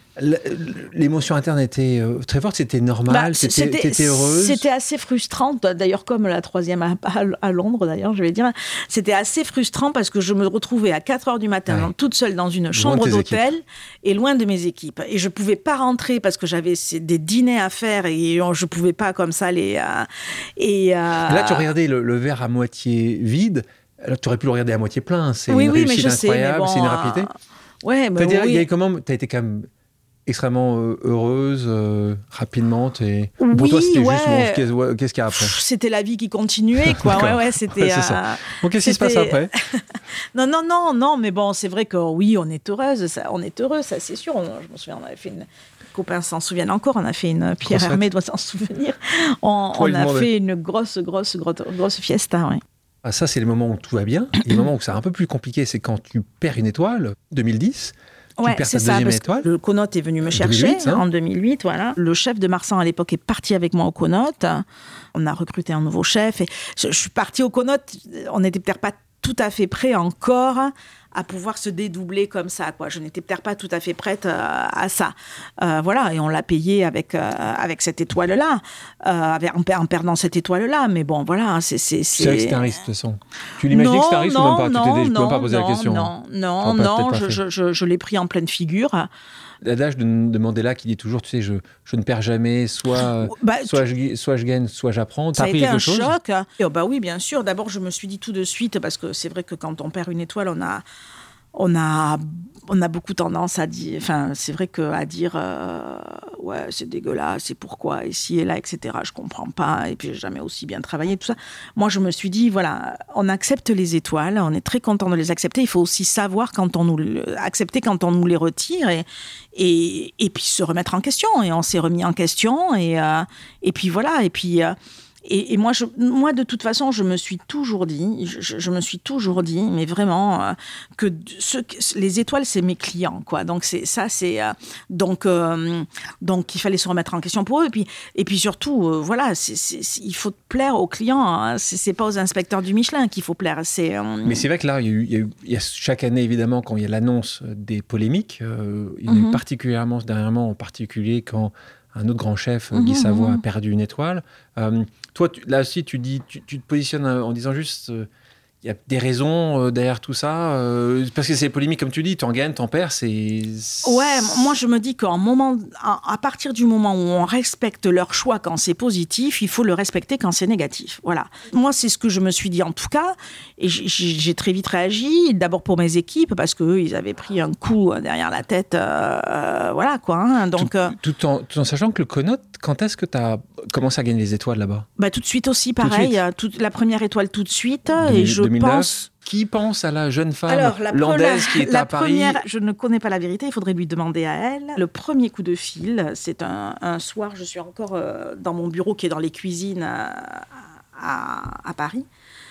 l'émotion interne était euh, très forte, c'était normal, bah, c'était, t'étais heureuse. C'était assez frustrant, d'ailleurs comme la troisième à, à Londres, d'ailleurs, je vais dire. C'était assez frustrant parce que je me retrouvais à quatre heures du matin, ouais. toute seule dans une chambre d'hôtel équipes. Et loin de mes équipes. Et je pouvais pas rentrer parce que j'avais des dîners à faire et je pouvais pas comme ça les... Euh, et, euh... Là, tu regardais le, le verre à moitié vide, alors tu aurais pu le regarder à moitié plein, c'est oui, une oui, réussite mais je incroyable, sais, mais bon, c'est une rapidité. Euh... Ouais, bah, C'est-à-dire, oui. il y a comment, t'as été quand même extrêmement euh, heureuse, euh, rapidement. Et... Oui, pour toi, c'était ouais. juste bon, qu'est-ce, ouais, qu'est-ce qu'il y a après ? C'était la vie qui continuait, quoi. ouais, ouais, c'était. Ouais, c'est ça. Bon, qu'est-ce c'était... qui se passe après ? Non, non, non, non, mais bon, c'est vrai que oui, on est heureuse, ça, on est heureux, ça, c'est sûr. On, je me souviens, on avait fait une. Les copains s'en souviennent encore. On a fait une. Pierre Hermé doit s'en souvenir. On, on a fait une grosse, grosse, grosse, grosse fiesta, ouais. Ah, ça, c'est les moments où tout va bien. Et les moments où c'est un peu plus compliqué, c'est quand tu perds une étoile. deux mille dix. Ouais, c'est ça, parce étoile. que le Connote est venu me chercher deux mille huit, hein. en deux mille huit, voilà. Le chef de Marsan à l'époque est parti avec moi au Connote. On a recruté un nouveau chef et je, je suis partie au Connote. On n'était peut-être pas tout à fait prêt encore à pouvoir se dédoubler comme ça, quoi. Je n'étais peut-être pas tout à fait prête euh, à ça. Euh, voilà, et on l'a payé avec, euh, avec cette étoile-là, euh, avec, en, en perdant cette étoile-là. Mais bon, voilà, c'est... C'est, c'est... c'est vrai que c'était un risque, de toute façon. Tu l'imaginais que c'était un risque ou même pas ? Non, tu t'es, non, peux même pas poser non, la question. Non, non, non, je, je, je, je l'ai pris en pleine figure. L'adage de, de Mandela qui dit toujours, tu sais, je, je ne perds jamais, soit, bah, soit, tu... je, soit je gagne, soit j'apprends. T'as appris quelque chose ? Ça a été un choc. Et, oh, bah oui, bien sûr. D'abord, je me suis dit tout de suite, parce que c'est vrai que quand on perd une étoile, on a... On a, on a beaucoup tendance à dire, enfin, c'est vrai qu'à dire, euh, ouais, c'est dégueulasse, c'est pourquoi, ici et là, et cetera. Je comprends pas, et puis j'ai jamais aussi bien travaillé, tout ça. Moi, je me suis dit, voilà, on accepte les étoiles, on est très content de les accepter. Il faut aussi savoir quand on nous, accepter quand on nous les retire, et, et, et puis se remettre en question. Et on s'est remis en question, et, euh, et puis voilà, et puis. Euh, Et, et moi, je, moi, de toute façon, je me suis toujours dit, je, je me suis toujours dit, mais vraiment, euh, que ce, les étoiles, c'est mes clients, quoi. Donc, c'est, ça, c'est... Euh, donc, euh, donc, il fallait se remettre en question pour eux. Et puis, et puis surtout, euh, voilà, c'est, c'est, c'est, il faut plaire aux clients. Hein. C'est, c'est pas aux inspecteurs du Michelin qu'il faut plaire. C'est, euh... Mais c'est vrai que là, il y a eu, il y a eu, il y a chaque année, évidemment, quand il y a l'annonce des polémiques, euh, il y a eu mm-hmm. particulièrement, dernièrement, en particulier, quand... un autre grand chef, Guy mmh, Savoy, a perdu une étoile. Euh, toi, tu, là aussi, tu, dis, tu, tu te positionnes en disant juste... Euh, il y a des raisons euh, derrière tout ça euh, parce que c'est polémique, comme tu dis, t'en gagnes, t'en perds, c'est... Ouais, moi je me dis qu'à moment, à partir du moment où on respecte leur choix quand c'est positif, il faut le respecter quand c'est négatif. Voilà. Moi, c'est ce que je me suis dit en tout cas, et j'ai, j'ai très vite réagi, d'abord pour mes équipes, parce qu'eux, ils avaient pris un coup derrière la tête, euh, voilà quoi. Hein, donc, tout, tout, en, tout en sachant que le Connote, quand est-ce que t'as commencé à gagner les étoiles là-bas ? Bah, tout de suite aussi, pareil, tout de suite. La première étoile tout de suite, et je deux mille neuf pense... Qui pense à la jeune femme Alors, la landaise qui est la à Paris ? Première, je ne connais pas la vérité, il faudrait lui demander à elle. Le premier coup de fil, c'est un, un soir, je suis encore euh, dans mon bureau qui est dans les cuisines à, à, à Paris.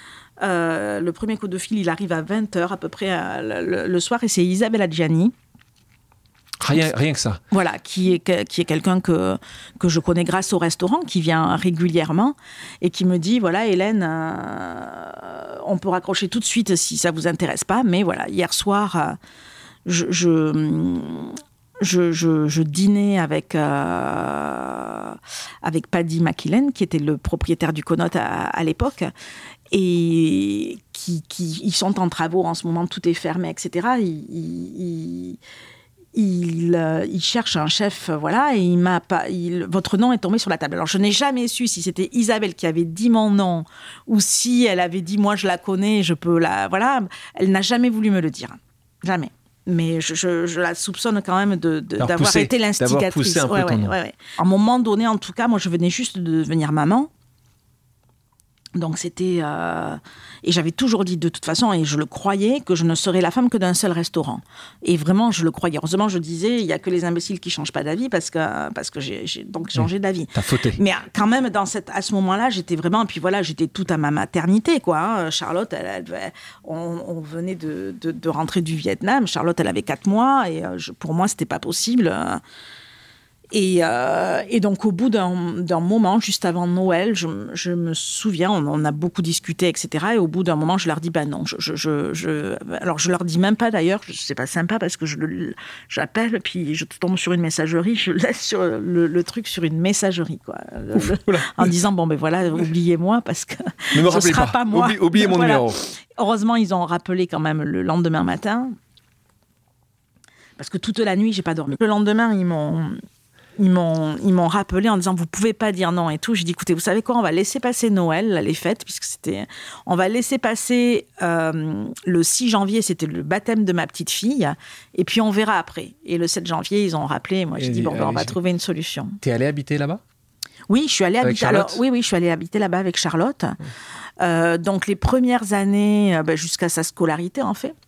Euh, le premier coup de fil, il arrive à vingt heures à peu près euh, le, le soir, et c'est Isabelle Adjani. Rien, rien que ça. Voilà, qui est, qui est quelqu'un que, que je connais grâce au restaurant, qui vient régulièrement et qui me dit, voilà, Hélène, euh, on peut raccrocher tout de suite si ça ne vous intéresse pas, mais voilà, hier soir, euh, je, je, je, je, je dînais avec, euh, avec Paddy McKillen, qui était le propriétaire du Connote à, à l'époque, et qui, qui, ils sont en travaux en ce moment, tout est fermé, et cetera. Ils... ils Il, euh, il cherche un chef, voilà, et il m'a pas. Il, votre nom est tombé sur la table. Alors je n'ai jamais su si c'était Isabelle qui avait dit mon nom ou si elle avait dit moi je la connais, je peux la. Voilà, elle n'a jamais voulu me le dire, jamais. Mais je, je, je la soupçonne quand même de, de, d'avoir poussé, été l'instigatrice. D'avoir poussé un peu ouais, ton ouais, nom. Ouais, ouais. À un moment donné, en tout cas, moi je venais juste de devenir maman. Donc c'était... Euh... Et j'avais toujours dit de toute façon, et je le croyais, que je ne serais la femme que d'un seul restaurant. Et vraiment, je le croyais. Heureusement, je disais, il n'y a que les imbéciles qui ne changent pas d'avis, parce que, parce que j'ai, j'ai donc changé oui, d'avis. T'as fauté. Mais quand même, dans cette, à ce moment-là, j'étais vraiment... Et puis voilà, j'étais toute à ma maternité, quoi. Hein. Charlotte, elle, elle, on, on venait de, de, de rentrer du Vietnam. Charlotte, elle avait quatre mois, et je, pour moi, ce n'était pas possible. Et, euh, et donc, au bout d'un, d'un moment, juste avant Noël, je, je me souviens, on, on a beaucoup discuté, et cetera. Et au bout d'un moment, je leur dis, ben non, je, je, je, je... alors je leur dis même pas d'ailleurs, c'est pas sympa parce que je le, j'appelle, puis je tombe sur une messagerie, je laisse sur le, le truc sur une messagerie, quoi. Ouf, le, en disant, bon, ben voilà, oubliez-moi parce que ne me ce sera pas, pas moi. Oublie, oubliez mon voilà. numéro. Heureusement, ils ont rappelé quand même le lendemain matin parce que toute la nuit, j'ai pas dormi. Le lendemain, ils m'ont. Ils m'ont, ils m'ont rappelé en disant vous pouvez pas dire non et tout. J'ai dit écoutez, vous savez quoi, on va laisser passer Noël, les fêtes, puisque c'était, on va laisser passer euh, le six janvier, c'était le baptême de ma petite fille, et puis on verra après. Et le sept janvier, ils ont rappelé. Moi, j'ai dit bon, ben, on va trouver une solution. T'es allée habiter là-bas ? Oui, je suis allée avec habiter. Charlotte Alors, oui, oui, je suis allée habiter là-bas avec Charlotte. Mmh. Euh, donc les premières années, euh, ben, jusqu'à sa scolarité en fait.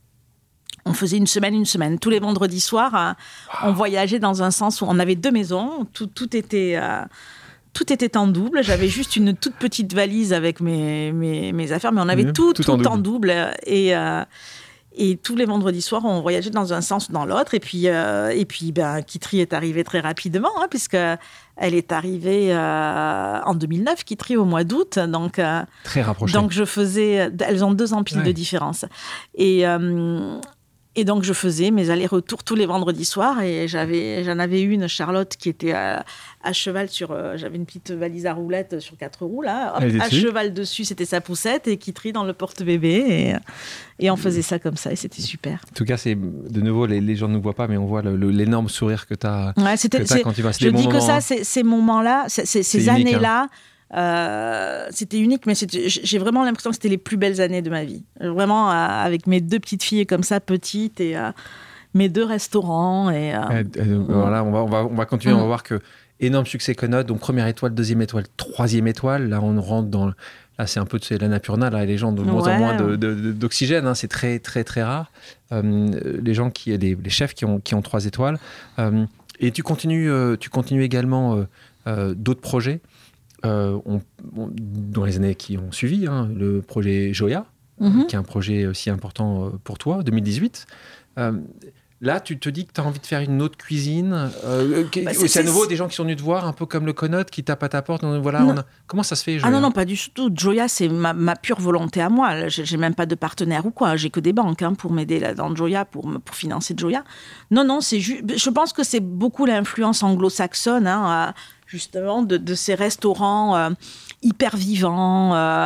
On faisait une semaine, une semaine. Tous les vendredis soirs, euh, wow. on voyageait dans un sens où on avait deux maisons. Tout, tout, était, euh, tout était en double. J'avais juste une toute petite valise avec mes, mes, mes affaires, mais on avait mmh, tout, tout, tout en, double. en double. Et, euh, et tous les vendredis soirs, on voyageait dans un sens ou dans l'autre. Et puis, euh, et puis ben, Kitry est arrivée très rapidement, hein, puisqu'elle est arrivée euh, en deux mille neuf, Kitry au mois d'août. Donc, euh, très rapprochée. Donc, je faisais... Elles ont deux ans pile ouais. de différence. Et... Euh, Et donc, je faisais mes allers-retours tous les vendredis soirs. Et j'avais, j'en avais une, Charlotte, qui était à, à cheval sur... Euh, j'avais une petite valise à roulettes sur quatre roues, là. Hop, à dessus. Cheval dessus, c'était sa poussette. Et Kitry dans le porte-bébé. Et, et on faisait ça comme ça. Et c'était super. En tout cas, c'est, de nouveau, les, les gens ne nous voient pas, mais on voit le, le, l'énorme sourire que tu as ouais, quand tu vas. Je dis que ça, c'est, ces moments-là, c'est, c'est, ces c'est années-là... Unique, hein. Euh, c'était unique, mais c'était, j'ai vraiment l'impression que c'était les plus belles années de ma vie. Vraiment, euh, avec mes deux petites filles comme ça, petites, et euh, mes deux restaurants. Et, euh, euh, euh, voilà, on va, on va, on va continuer, mmh. on va voir que énorme succès Connote, donc première étoile, deuxième étoile, troisième étoile. Là, on rentre dans... Là, c'est un peu de l'annapurna, là, les gens de moins ouais. en moins de, de, de, d'oxygène, hein, c'est très, très, très rare. Euh, les gens qui... Les, les chefs qui ont, qui ont trois étoiles. Euh, et tu continues, euh, tu continues également euh, euh, d'autres projets. Euh, on, on, dans les années qui ont suivi, hein, le projet Joya, mm-hmm. qui est un projet aussi important pour toi, deux mille dix-huit. Euh, là, tu te dis que tu as envie de faire une autre cuisine. Euh, bah, c'est, c'est à nouveau c'est... des gens qui sont venus te voir, un peu comme le Connote, qui tapent à ta porte. Voilà, on a... Comment ça se fait, Joya ? Ah non, non, pas du tout. Joya, c'est ma, ma pure volonté à moi. J'ai, j'ai même pas de partenaire ou quoi. J'ai que des banques hein, pour m'aider là, dans Joya, pour, pour financer Joya. Non, non, c'est ju- je pense que c'est beaucoup l'influence anglo-saxonne, hein, à, justement, de, de ces restaurants euh, hyper vivants, euh,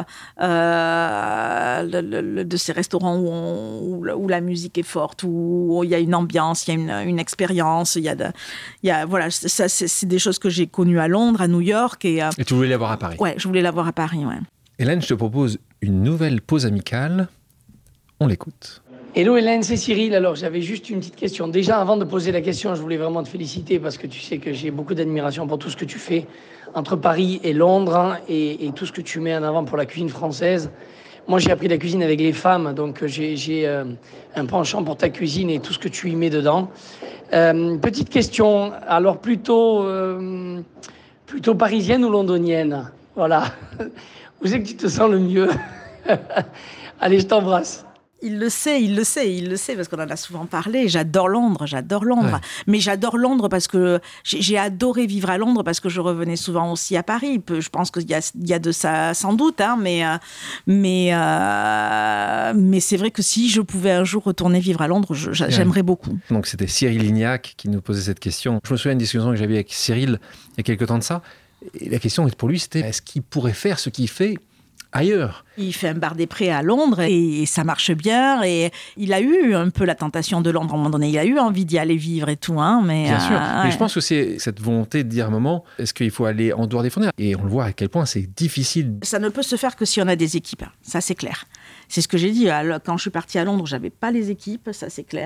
euh, le, le, de ces restaurants où, on, où, où la musique est forte, où il y a une ambiance, il y a une, une expérience, il y a, de, il y a voilà, ça, c'est, c'est des choses que j'ai connues à Londres, à New York. Et, euh, et tu voulais l'avoir à Paris ? Ouais, je voulais l'avoir à Paris, ouais. Hélène, je te propose une nouvelle pause amicale. On l'écoute. Hello Hélène, c'est Cyril. Alors j'avais juste une petite question. Déjà avant de poser la question, je voulais vraiment te féliciter parce que tu sais que j'ai beaucoup d'admiration pour tout ce que tu fais entre Paris et Londres hein, et, et tout ce que tu mets en avant pour la cuisine française. Moi j'ai appris la cuisine avec les femmes, donc j'ai, j'ai euh, un penchant pour ta cuisine et tout ce que tu y mets dedans. Euh, petite question, alors plutôt, euh, plutôt parisienne ou londonienne ? Voilà. Où c'est que tu te sens le mieux ? Allez, je t'embrasse. Il le sait, il le sait, il le sait, parce qu'on en a souvent parlé. J'adore Londres, j'adore Londres. Ouais. Mais j'adore Londres parce que j'ai, j'ai adoré vivre à Londres parce que je revenais souvent aussi à Paris. Je pense qu'il y a, il y a de ça sans doute, hein, mais, mais, euh, mais c'est vrai que si je pouvais un jour retourner vivre à Londres, je, j'aimerais beaucoup. Donc c'était Cyril Lignac qui nous posait cette question. Je me souviens d'une discussion que j'avais avec Cyril il y a quelques temps de ça. Et la question pour lui, c'était est-ce qu'il pourrait faire ce qu'il fait ailleurs. Il fait un bar des Prés à Londres et ça marche bien. Et il a eu un peu la tentation de Londres à un moment donné. Il a eu envie d'y aller vivre et tout. Hein, mais bien euh, sûr. Ouais. Mais je pense que c'est cette volonté de dire à un moment, est-ce qu'il faut aller en dehors des frontières ? Et on le voit à quel point c'est difficile. Ça ne peut se faire que si on a des équipes. Ça, c'est clair. C'est ce que j'ai dit. Quand je suis partie à Londres, je n'avais pas les équipes. Ça, c'est clair.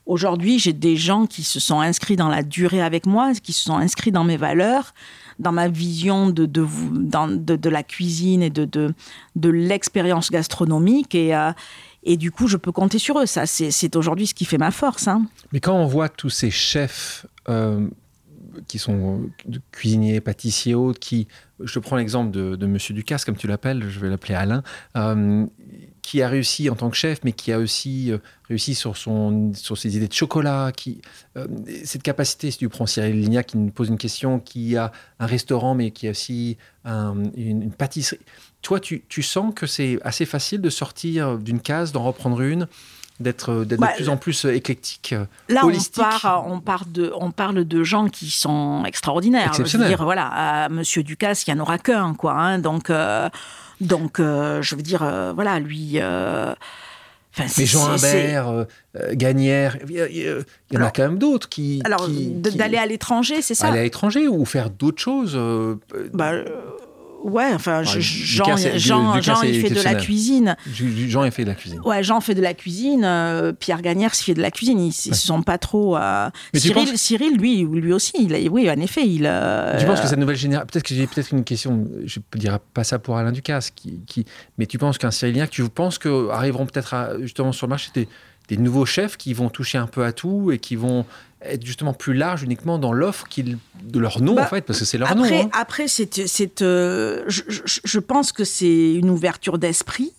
Aujourd'hui, j'ai des gens qui se sont inscrits dans la durée avec moi, qui se sont inscrits dans mes valeurs, dans ma vision de, de, dans, de, de la cuisine et de, de, de l'expérience gastronomique. Et, euh, et du coup, je peux compter sur eux. Ça, c'est, c'est aujourd'hui ce qui fait ma force. Hein. Mais quand on voit tous ces chefs euh, qui sont cuisiniers, pâtissiers, autres, qui, je prends l'exemple de, de Monsieur Ducasse, comme tu l'appelles, je vais l'appeler Alain, euh, qui a réussi en tant que chef, mais qui a aussi euh, réussi sur, son, sur ses idées de chocolat. Qui, euh, cette capacité, si tu prends Cyril Lignac qui nous pose une question, qui a un restaurant, mais qui a aussi un, une, une pâtisserie. Toi, tu, tu sens que c'est assez facile de sortir d'une case, d'en reprendre une, d'être, d'être bah, de plus en plus éclectique, là, holistique. Là, on, part, on, part de, on parle de gens qui sont extraordinaires. Je veux dire, voilà, Monsieur Ducasse, il n'y en aura qu'un, quoi. Hein, donc... Euh, Donc, euh, je veux dire, euh, voilà, lui... Euh, mais Jean Humbert, euh, Gagnère, il y, y, y en alors, a quand même d'autres qui... Alors, qui, d'aller qui, à l'étranger, c'est ça? Aller à l'étranger ou faire d'autres choses euh, bah, euh, Ouais, enfin, je, Jean, Lucas, Jean, Lucas, Jean il fait de la cuisine. Jean, il fait de la cuisine. Ouais, Jean fait de la cuisine. Euh, Pierre Gagnère, il fait de la cuisine. Ils ne ouais. sont pas trop... Euh... Cyril, penses... Cyril, lui, lui aussi, il a, oui, en effet, il... Euh... Tu penses que cette nouvelle génération... Peut-être que j'ai peut-être une question, je ne dirais pas ça pour Alain Ducasse, qui, qui... mais tu penses qu'un Cyrilien, tu penses qu'arriveront peut-être à, justement sur le marché des, des nouveaux chefs qui vont toucher un peu à tout et qui vont... être justement plus large uniquement dans l'offre qu'ils, de leur nom, bah, en fait, parce que c'est leur après, nom. Hein. Après, c'est, c'est, euh, je, je, je pense que c'est une ouverture d'esprit.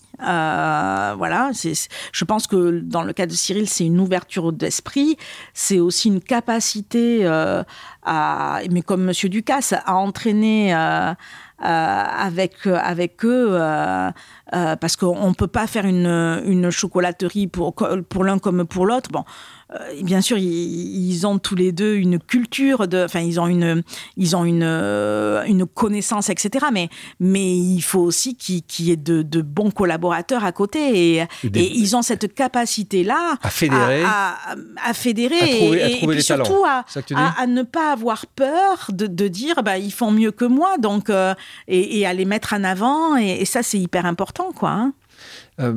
Euh, voilà, c'est, je pense que dans le cas de Cyril, c'est une ouverture d'esprit. C'est aussi une capacité, euh, à, mais comme Monsieur Ducasse, à entraîner... Euh, Euh, avec, avec eux, euh, euh, parce qu'on ne peut pas faire une, une chocolaterie pour, pour l'un comme pour l'autre. Bon, euh, bien sûr, ils, ils ont tous les deux une culture, de, enfin, ils ont, une, ils ont une, une connaissance, et cetera. Mais, mais il faut aussi qu'il, qu'il y ait de, de bons collaborateurs à côté. Et, Des... et ils ont cette capacité-là à fédérer, à, à, à fédérer à trouver, et, à trouver et les puis surtout à, à, à ne pas avoir peur de, de dire bah, ils font mieux que moi. Donc, euh, Et, et à les mettre en avant, et, et ça, c'est hyper important, quoi. Hein. Euh,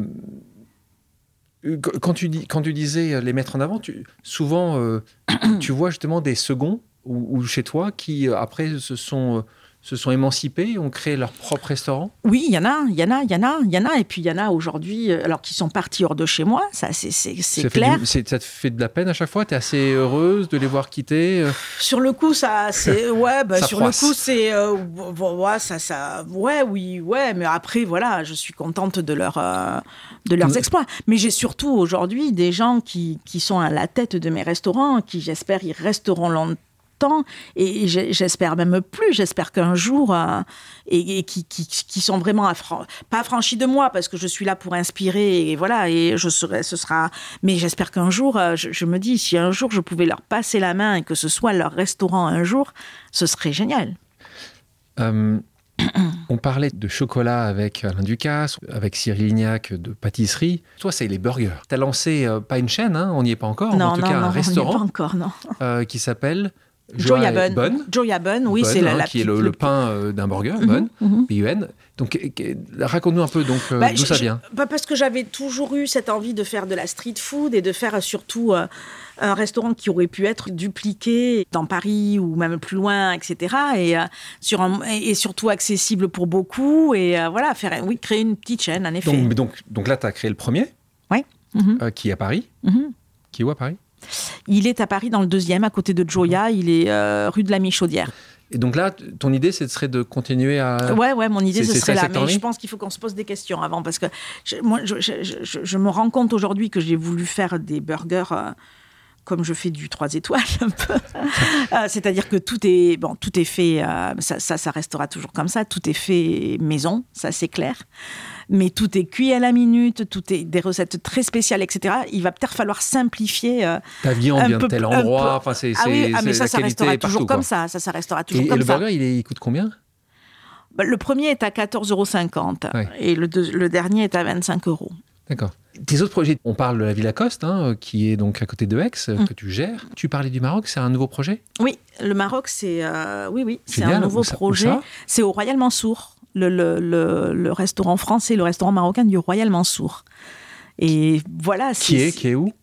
quand, tu dis, quand tu disais les mettre en avant, tu, souvent, euh, tu vois justement des seconds, ou, ou chez toi, qui, après, se sont... se sont émancipés, ont créé leur propre restaurant? Oui, il y en a, il y en a, il y en a, il y en a. Et puis, il y en a aujourd'hui, alors qui sont partis hors de chez moi, ça, c'est, c'est, c'est ça clair. Du, c'est, ça te fait de la peine à chaque fois? Tu es assez heureuse de les voir quitter? Sur le coup, ça, c'est... Ouais, bah, ça sur froisse. Le coup, c'est... Euh, ouais, ça, ça... Ouais, oui, ouais. Mais après, voilà, je suis contente de, leur, euh, de leurs mmh. exploits. Mais j'ai surtout aujourd'hui des gens qui, qui sont à la tête de mes restaurants, qui, j'espère, y resteront longtemps. Temps, et j'espère même plus, j'espère qu'un jour, euh, et, et qui, qui, qui sont vraiment affran- pas affranchis de moi, parce que je suis là pour inspirer, et voilà, et je serai, ce sera, mais j'espère qu'un jour, euh, je, je me dis, si un jour je pouvais leur passer la main et que ce soit leur restaurant un jour, ce serait génial. Euh, on parlait de chocolat avec Alain Ducasse, avec Cyril Lignac de pâtisserie. Toi, c'est les burgers. Tu as lancé, euh, pas une chaîne, hein, on n'y est pas encore, non, en tout non, cas non, un restaurant on n'y est pas encore, non. Euh, qui s'appelle... Joya Bun. Bun. Joya Bun, oui, Bun, c'est la, hein, la qui petite, est le, le pain euh, d'un burger, mm-hmm, Bun, mm-hmm. B U N. Donc, raconte-nous un peu donc, euh, bah, d'où je, ça vient. Bah parce que j'avais toujours eu cette envie de faire de la street food et de faire surtout euh, un restaurant qui aurait pu être dupliqué dans Paris ou même plus loin, et cetera. Et, euh, sur un, et surtout accessible pour beaucoup. Et euh, voilà, faire, oui, créer une petite chaîne, en effet. Donc, donc, donc là, tu as créé le premier, ouais. mm-hmm. euh, qui est à Paris. Mm-hmm. Qui est où à Paris? Il est à Paris, dans le deuxième, à côté de Joya. Il est euh, rue de la Michaudière. Et donc là, ton idée, ce serait de continuer à... Ouais, ouais, mon idée, c'est, ce c'est serait là. Mais envie? je pense qu'il faut qu'on se pose des questions avant. Parce que je, moi, je, je, je, je me rends compte aujourd'hui que j'ai voulu faire des burgers... Euh, comme je fais du trois étoiles un peu. euh, c'est-à-dire que tout est, bon, tout est fait, euh, ça, ça, ça restera toujours comme ça, tout est fait maison, ça c'est clair. Mais tout est cuit à la minute, tout est des recettes très spéciales, et cetera. Il va peut-être falloir simplifier. Euh, Ta viande vient de tel endroit, enfin c'est, ah oui, ah, mais c'est ça, la ça qualité restera partout, toujours quoi. comme ça, ça, ça restera toujours et, comme et le ça. burger, il, est, il coûte combien? Bah, le premier est à quatorze euros cinquante ouais. et le, deux, le dernier est à vingt-cinq euros. D'accord. Tes autres projets, on parle de la Villa Coste, hein, qui est donc à côté de Aix, mm. que tu gères. Tu parlais du Maroc, c'est un nouveau projet? Oui, le Maroc, c'est, euh, oui, oui, c'est Génial. un nouveau Où ça, projet. où ça c'est au Royal Mansour, le, le, le, le restaurant français, le restaurant marocain du Royal Mansour. Et voilà. Qui est, qui est où?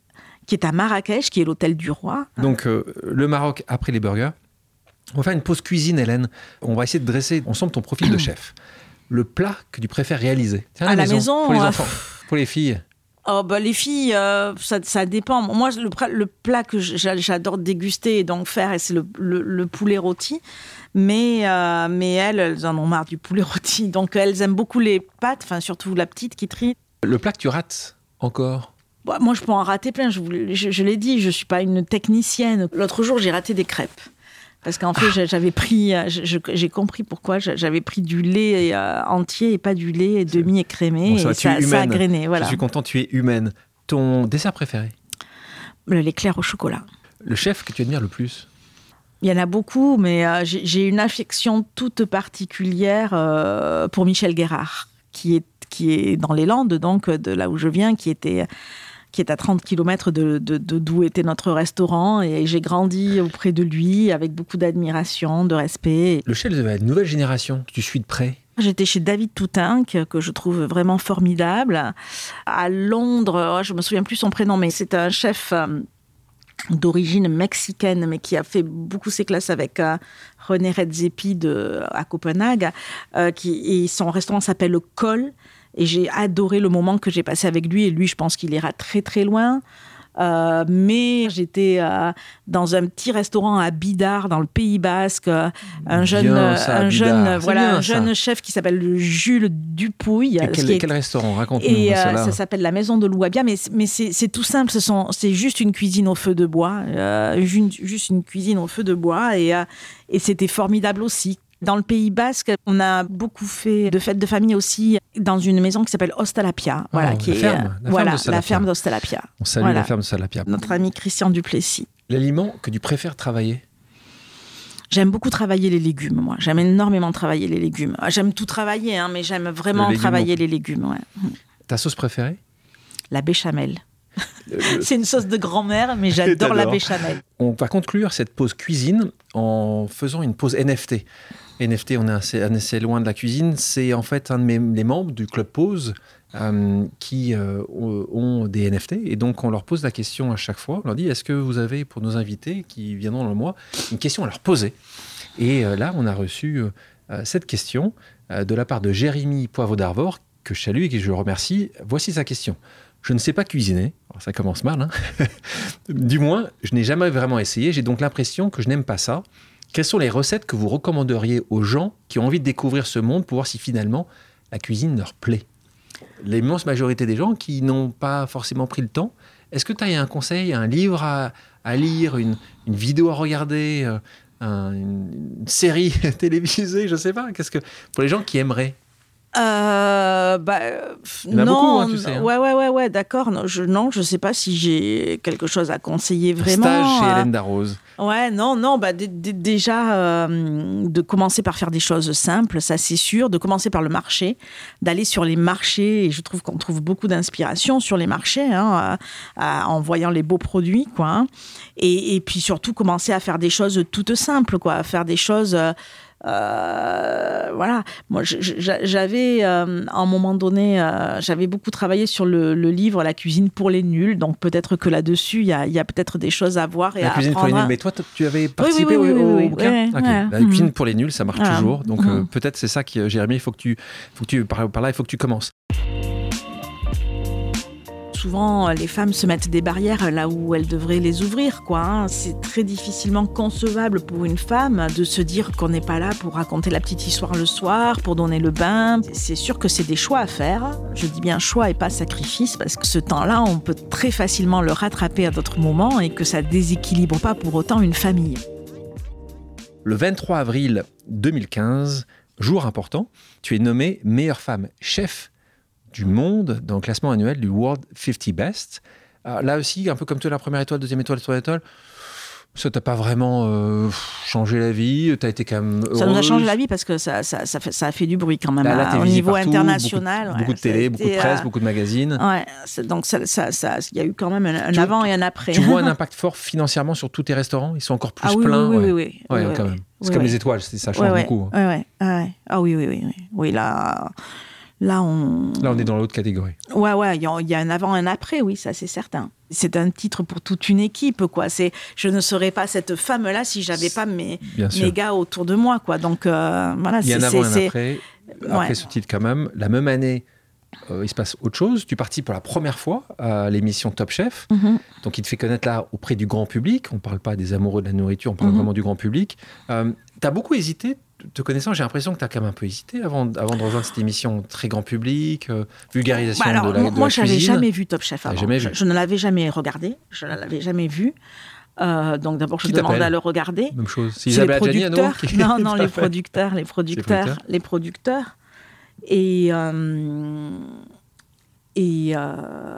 qui est à Marrakech, qui est l'hôtel du roi. Donc, euh, le Maroc après les burgers. On va faire une pause cuisine, Hélène. On va essayer de dresser ensemble ton profil de chef. Le plat que tu préfères réaliser. Tiens, à la maison, maison pour les euh... enfants, pour les filles. Oh bah, les filles, euh, ça, ça dépend. Moi, le, le plat que j'adore déguster et donc faire, c'est le, le, le poulet rôti. Mais, euh, mais elles, elles en ont marre du poulet rôti. Donc, elles aiment beaucoup les pâtes, enfin, surtout la petite qui trie. Le plat que tu rates encore ? Bah, moi, je peux en rater plein. Je, je, je l'ai dit, je ne suis pas une technicienne. L'autre jour, j'ai raté des crêpes. Parce qu'en fait, ah. j'avais pris, je, j'ai compris pourquoi, j'avais pris du lait entier et pas du lait demi-écrémé. Bon, ça, et ça, ça a grainé. Voilà. Je suis content, tu es humaine. Ton dessert préféré ? L'éclair au chocolat. Le chef que tu admires le plus ? Il y en a beaucoup, mais euh, j'ai, j'ai une affection toute particulière euh, pour Michel Guérard, qui est, qui est dans les Landes, donc de là où je viens, qui était... qui est à trente kilomètres de, de, de, d'où était notre restaurant. Et j'ai grandi auprès de lui avec beaucoup d'admiration, de respect. Le chef de la nouvelle génération, tu suis de près ? J'étais chez David Toutinck, que je trouve vraiment formidable. À Londres, je ne me souviens plus son prénom, mais c'est un chef d'origine mexicaine, mais qui a fait beaucoup ses classes avec euh, René Redzepi de, à Copenhague. Euh, qui, et son restaurant s'appelle le Col. Et j'ai adoré le moment que j'ai passé avec lui. Et lui, je pense qu'il ira très, très loin. Euh, mais j'étais euh, dans un petit restaurant à Bidart, dans le Pays Basque. Un jeune, bien, ça, un jeune, Bidart. voilà, bien, un jeune chef qui s'appelle Jules Dupouille. Et quel, est... quel restaurant ? Raconte-nous. Et euh, ça s'appelle la Maison de l'Ouabia. Mais, mais c'est, c'est tout simple. Ce sont, c'est juste une cuisine au feu de bois. Euh, juste une cuisine au feu de bois. Et, euh, et c'était formidable aussi. Dans le Pays Basque, on a beaucoup fait de fêtes de famille aussi dans une maison qui s'appelle Ostalapia. Voilà, oh, qui la est ferme, la voilà, ferme la ferme d'Ostalapia. On salue voilà. la ferme d'Ostalapia. Notre ami Christian Duplessis. L'aliment que tu préfères travailler ? J'aime beaucoup travailler les légumes, moi. J'aime énormément travailler les légumes. J'aime tout travailler, hein, mais j'aime vraiment le travailler les légumes. Ouais. Ta sauce préférée ? La béchamel. Le... C'est une sauce de grand-mère, mais j'adore la béchamel. On va conclure cette pause cuisine en faisant une pause N F T. N F T, on est assez, assez loin de la cuisine. C'est en fait un de mes les membres du Club Pause euh, qui euh, ont des N F T. Et donc, on leur pose la question à chaque fois. On leur dit, est-ce que vous avez, pour nos invités qui viendront dans le mois, une question à leur poser ? Et euh, là, on a reçu euh, cette question euh, de la part de Jérémy Poivre d'Arvor, que je salue et que je remercie. Voici sa question. Je ne sais pas cuisiner. Alors, ça commence mal. Hein. Du moins, je n'ai jamais vraiment essayé. J'ai donc l'impression que je n'aime pas ça. Quelles sont les recettes que vous recommanderiez aux gens qui ont envie de découvrir ce monde pour voir si finalement la cuisine leur plaît ? L'immense majorité des gens qui n'ont pas forcément pris le temps, est-ce que tu as un conseil, un livre à, à lire, une, une vidéo à regarder, euh, un, une, une série télévisée, je ne sais pas, qu'est-ce que pour les gens qui aimeraient ? Euh, bah, Il y en a non, beaucoup, hein, tu sais. Hein. Ouais, ouais, ouais, ouais, d'accord. Non, je, non, je sais pas si j'ai quelque chose à conseiller vraiment. Un stage chez Hélène Darroze. Ouais, non, non, bah d- d- déjà euh, de commencer par faire des choses simples, ça c'est sûr. De commencer par le marché, d'aller sur les marchés. Et je trouve qu'on trouve beaucoup d'inspiration sur les marchés, hein, à, à, en voyant les beaux produits, quoi. Hein. Et, et puis surtout commencer à faire des choses toutes simples, quoi, à faire des choses. Euh, Euh, voilà, moi j'avais euh, à un moment donné, euh, j'avais beaucoup travaillé sur le, le livre La cuisine pour les nuls, donc peut-être que là-dessus il y a, y a peut-être des choses à voir et La à cuisine apprendre. pour les nuls, mais toi tu avais participé oui, oui, oui, au, oui, oui, au bouquin oui, okay. ouais. La cuisine pour les nuls, ça marche voilà. toujours, donc mmh. euh, peut-être c'est ça qui, Jérémy, il faut que tu, faut que tu par, par là il faut que tu commences. Souvent, les femmes se mettent des barrières là où elles devraient les ouvrir, quoi. Hein. C'est très difficilement concevable pour une femme de se dire qu'on n'est pas là pour raconter la petite histoire le soir, pour donner le bain. C'est sûr que c'est des choix à faire. Je dis bien choix et pas sacrifice, parce que ce temps-là, on peut très facilement le rattraper à d'autres moments et que ça déséquilibre pas pour autant une famille. Le vingt-trois avril deux mille quinze, jour important, tu es nommée meilleure femme chef du monde dans le classement annuel du World cinquante Best. Alors là aussi, un peu comme toi, la première étoile, deuxième étoile, troisième étoile, ça t'a pas vraiment euh, changé la vie, t'as été quand même heureuse. Ça nous a changé la vie parce que ça, ça, ça, fait, ça a fait du bruit quand même, là, là, hein, au niveau partout, international. Beaucoup, ouais, beaucoup de télé, beaucoup de presse, euh, beaucoup de magazines. Ouais, c'est, donc ça, ça, ça, il y a eu quand même un, un tu, avant et un après. Tu vois un impact fort financièrement sur tous tes restaurants ? Ils sont encore plus ah, oui, pleins. Oui, oui, ouais. oui. oui, ouais, oui quand oui, même. C'est oui, comme oui. les étoiles, ça change ouais, beaucoup. Ouais, ouais, ouais. Ah oui, oui, oui. Oui, oui là... Là on... Là, on est dans l'autre catégorie. Ouais, ouais, il y, y a un avant et un après, oui, ça c'est certain. c'est un titre pour toute une équipe, quoi. C'est, je ne serais pas cette femme-là si j'avais pas mes, mes gars autour de moi, quoi. Donc, euh, voilà. Il y a c'est, un avant c'est, et un après. Après ouais. ce titre, quand même, la même année, euh, il se passe autre chose. Tu participes pour la première fois à l'émission Top Chef. Mm-hmm. Donc, il te fait connaître là auprès du grand public. On ne parle pas des amoureux de la nourriture, on parle mm-hmm. vraiment du grand public. Euh, tu as beaucoup hésité. Te connaissant, j'ai l'impression que tu as quand même un peu hésité avant, avant de rejoindre cette émission très grand public, euh, vulgarisation bah alors, de la, de moi, la je n'avais cuisine. jamais vu Top Chef avant. Jamais je, vu. je ne l'avais jamais regardé. Je ne l'avais jamais vu. Euh, donc d'abord, je qui demande t'appelle à le regarder. Même chose. C'est Isabelle Adjani, qui... Non, non, les producteurs, les producteurs, producteurs. les producteurs. Et euh, et euh,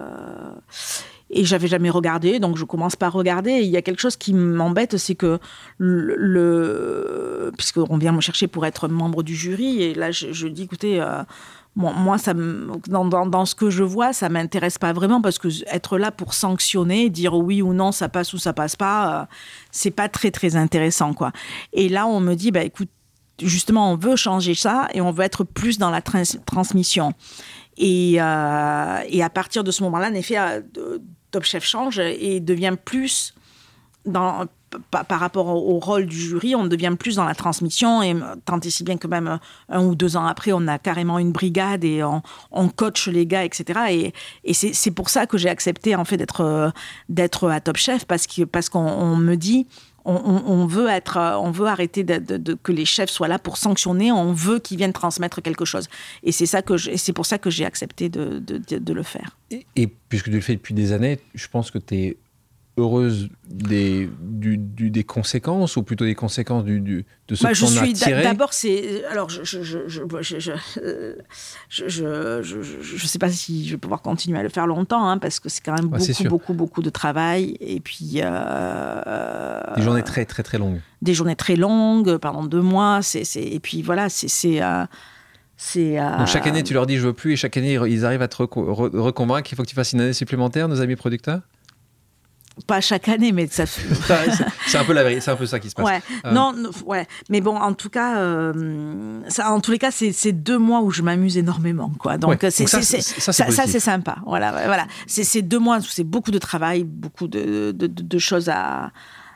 et j'avais jamais regardé, donc je commence par regarder. Et il y a quelque chose qui m'embête, c'est que le, le puisqu'on vient me chercher pour être membre du jury, et là je, je dis, écoutez. Euh, Moi, moi ça dans, dans, dans ce que je vois, ça ne m'intéresse pas vraiment parce que être là pour sanctionner, dire oui ou non, ça passe ou ça passe pas, euh, c'est pas très, très intéressant, quoi. Et là, on me dit, bah, écoute, justement, on veut changer ça et on veut être plus dans la trans- transmission. Et, euh, et à partir de ce moment-là, en effet, euh, Top Chef change et devient plus dans... par rapport au rôle du jury, on devient plus dans la transmission, et tant et si bien que même un ou deux ans après, on a carrément une brigade et on, on coach les gars, et cetera. Et, et c'est, c'est pour ça que j'ai accepté en fait d'être, d'être à Top Chef, parce, que, parce qu'on on me dit, on, on, on, veut être, on veut arrêter de, de, de, que les chefs soient là pour sanctionner, on veut qu'ils viennent transmettre quelque chose. Et c'est, ça que je, et c'est pour ça que j'ai accepté de, de, de, de le faire. Et, et puisque tu le fais depuis des années, je pense que tu es heureuse des, du, du, des conséquences, ou plutôt des conséquences du, du, de ce bah, que tu en as tiré? D'abord, c'est... Alors, je je je, je, je, je, je, je, je, je sais pas si je vais pouvoir continuer à le faire longtemps, hein, parce que c'est quand même ah, beaucoup, beaucoup, beaucoup de travail. Et puis... Euh, des journées très, très, très longues. Des journées très longues, pendant deux mois. C'est, c'est, et puis, voilà, c'est... c'est euh, C'est, euh... Donc chaque année, tu leur dis je veux plus, et chaque année, ils arrivent à te reco- re- reconvaincre qu'il faut que tu fasses une année supplémentaire, nos amis producteurs? Pas chaque année, mais ça. c'est un peu la vérité, c'est un peu ça qui se passe. Ouais. Euh... Non, non, ouais. Mais bon, en tout cas, euh, ça, en tous les cas, c'est, c'est deux mois où je m'amuse énormément, quoi. Donc, ouais. c'est, Donc ça, c'est, c'est, ça, c'est, ça, c'est sympa. Voilà, voilà. C'est, c'est deux mois où c'est beaucoup de travail, beaucoup de, de, de, de choses à,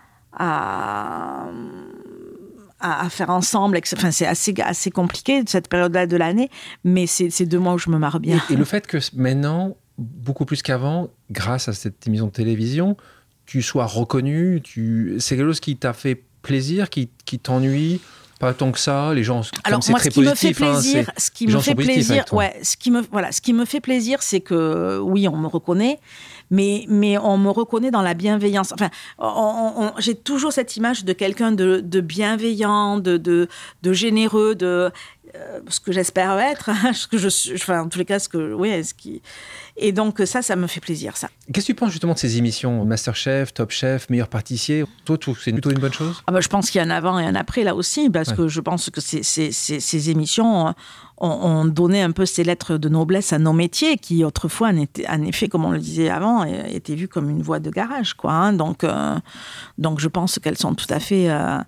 à, à faire ensemble. Enfin, c'est assez, assez compliqué cette période-là de l'année, mais c'est, c'est deux mois où je me marre bien. Et, et le fait que maintenant, beaucoup plus qu'avant, grâce à cette émission de télévision, tu sois reconnu, tu... c'est quelque chose qui t'a fait plaisir, qui, qui t'ennuie, pas tant que ça, les gens, alors comme moi, c'est ce qui très me fait positif, plaisir, hein, ce qui me fait plaisir, ouais, ce qui me, voilà, ce qui me fait plaisir, c'est que oui, on me reconnaît, mais mais on me reconnaît dans la bienveillance. Enfin, on, on, j'ai toujours cette image de quelqu'un de, de bienveillant, de, de de généreux, de euh, ce que j'espère être, ce que je suis, enfin en tous les cas, ce que, oui, ce qui, et donc ça, ça me fait plaisir, ça. Qu'est-ce que tu penses justement de ces émissions, Masterchef, Top Chef, Meilleur pâtissier? Toi, tu trouves que c'est plutôt une bonne chose? Ah bah, je pense qu'il y a un avant et un après là aussi, parce ouais. que je pense que ces, ces, ces, ces émissions ont, ont donné un peu ces lettres de noblesse à nos métiers, qui autrefois, en effet, comme on le disait avant, étaient vus comme une voie de garage, quoi. Hein. Donc, euh, donc je pense qu'elles sont tout à fait... Euh,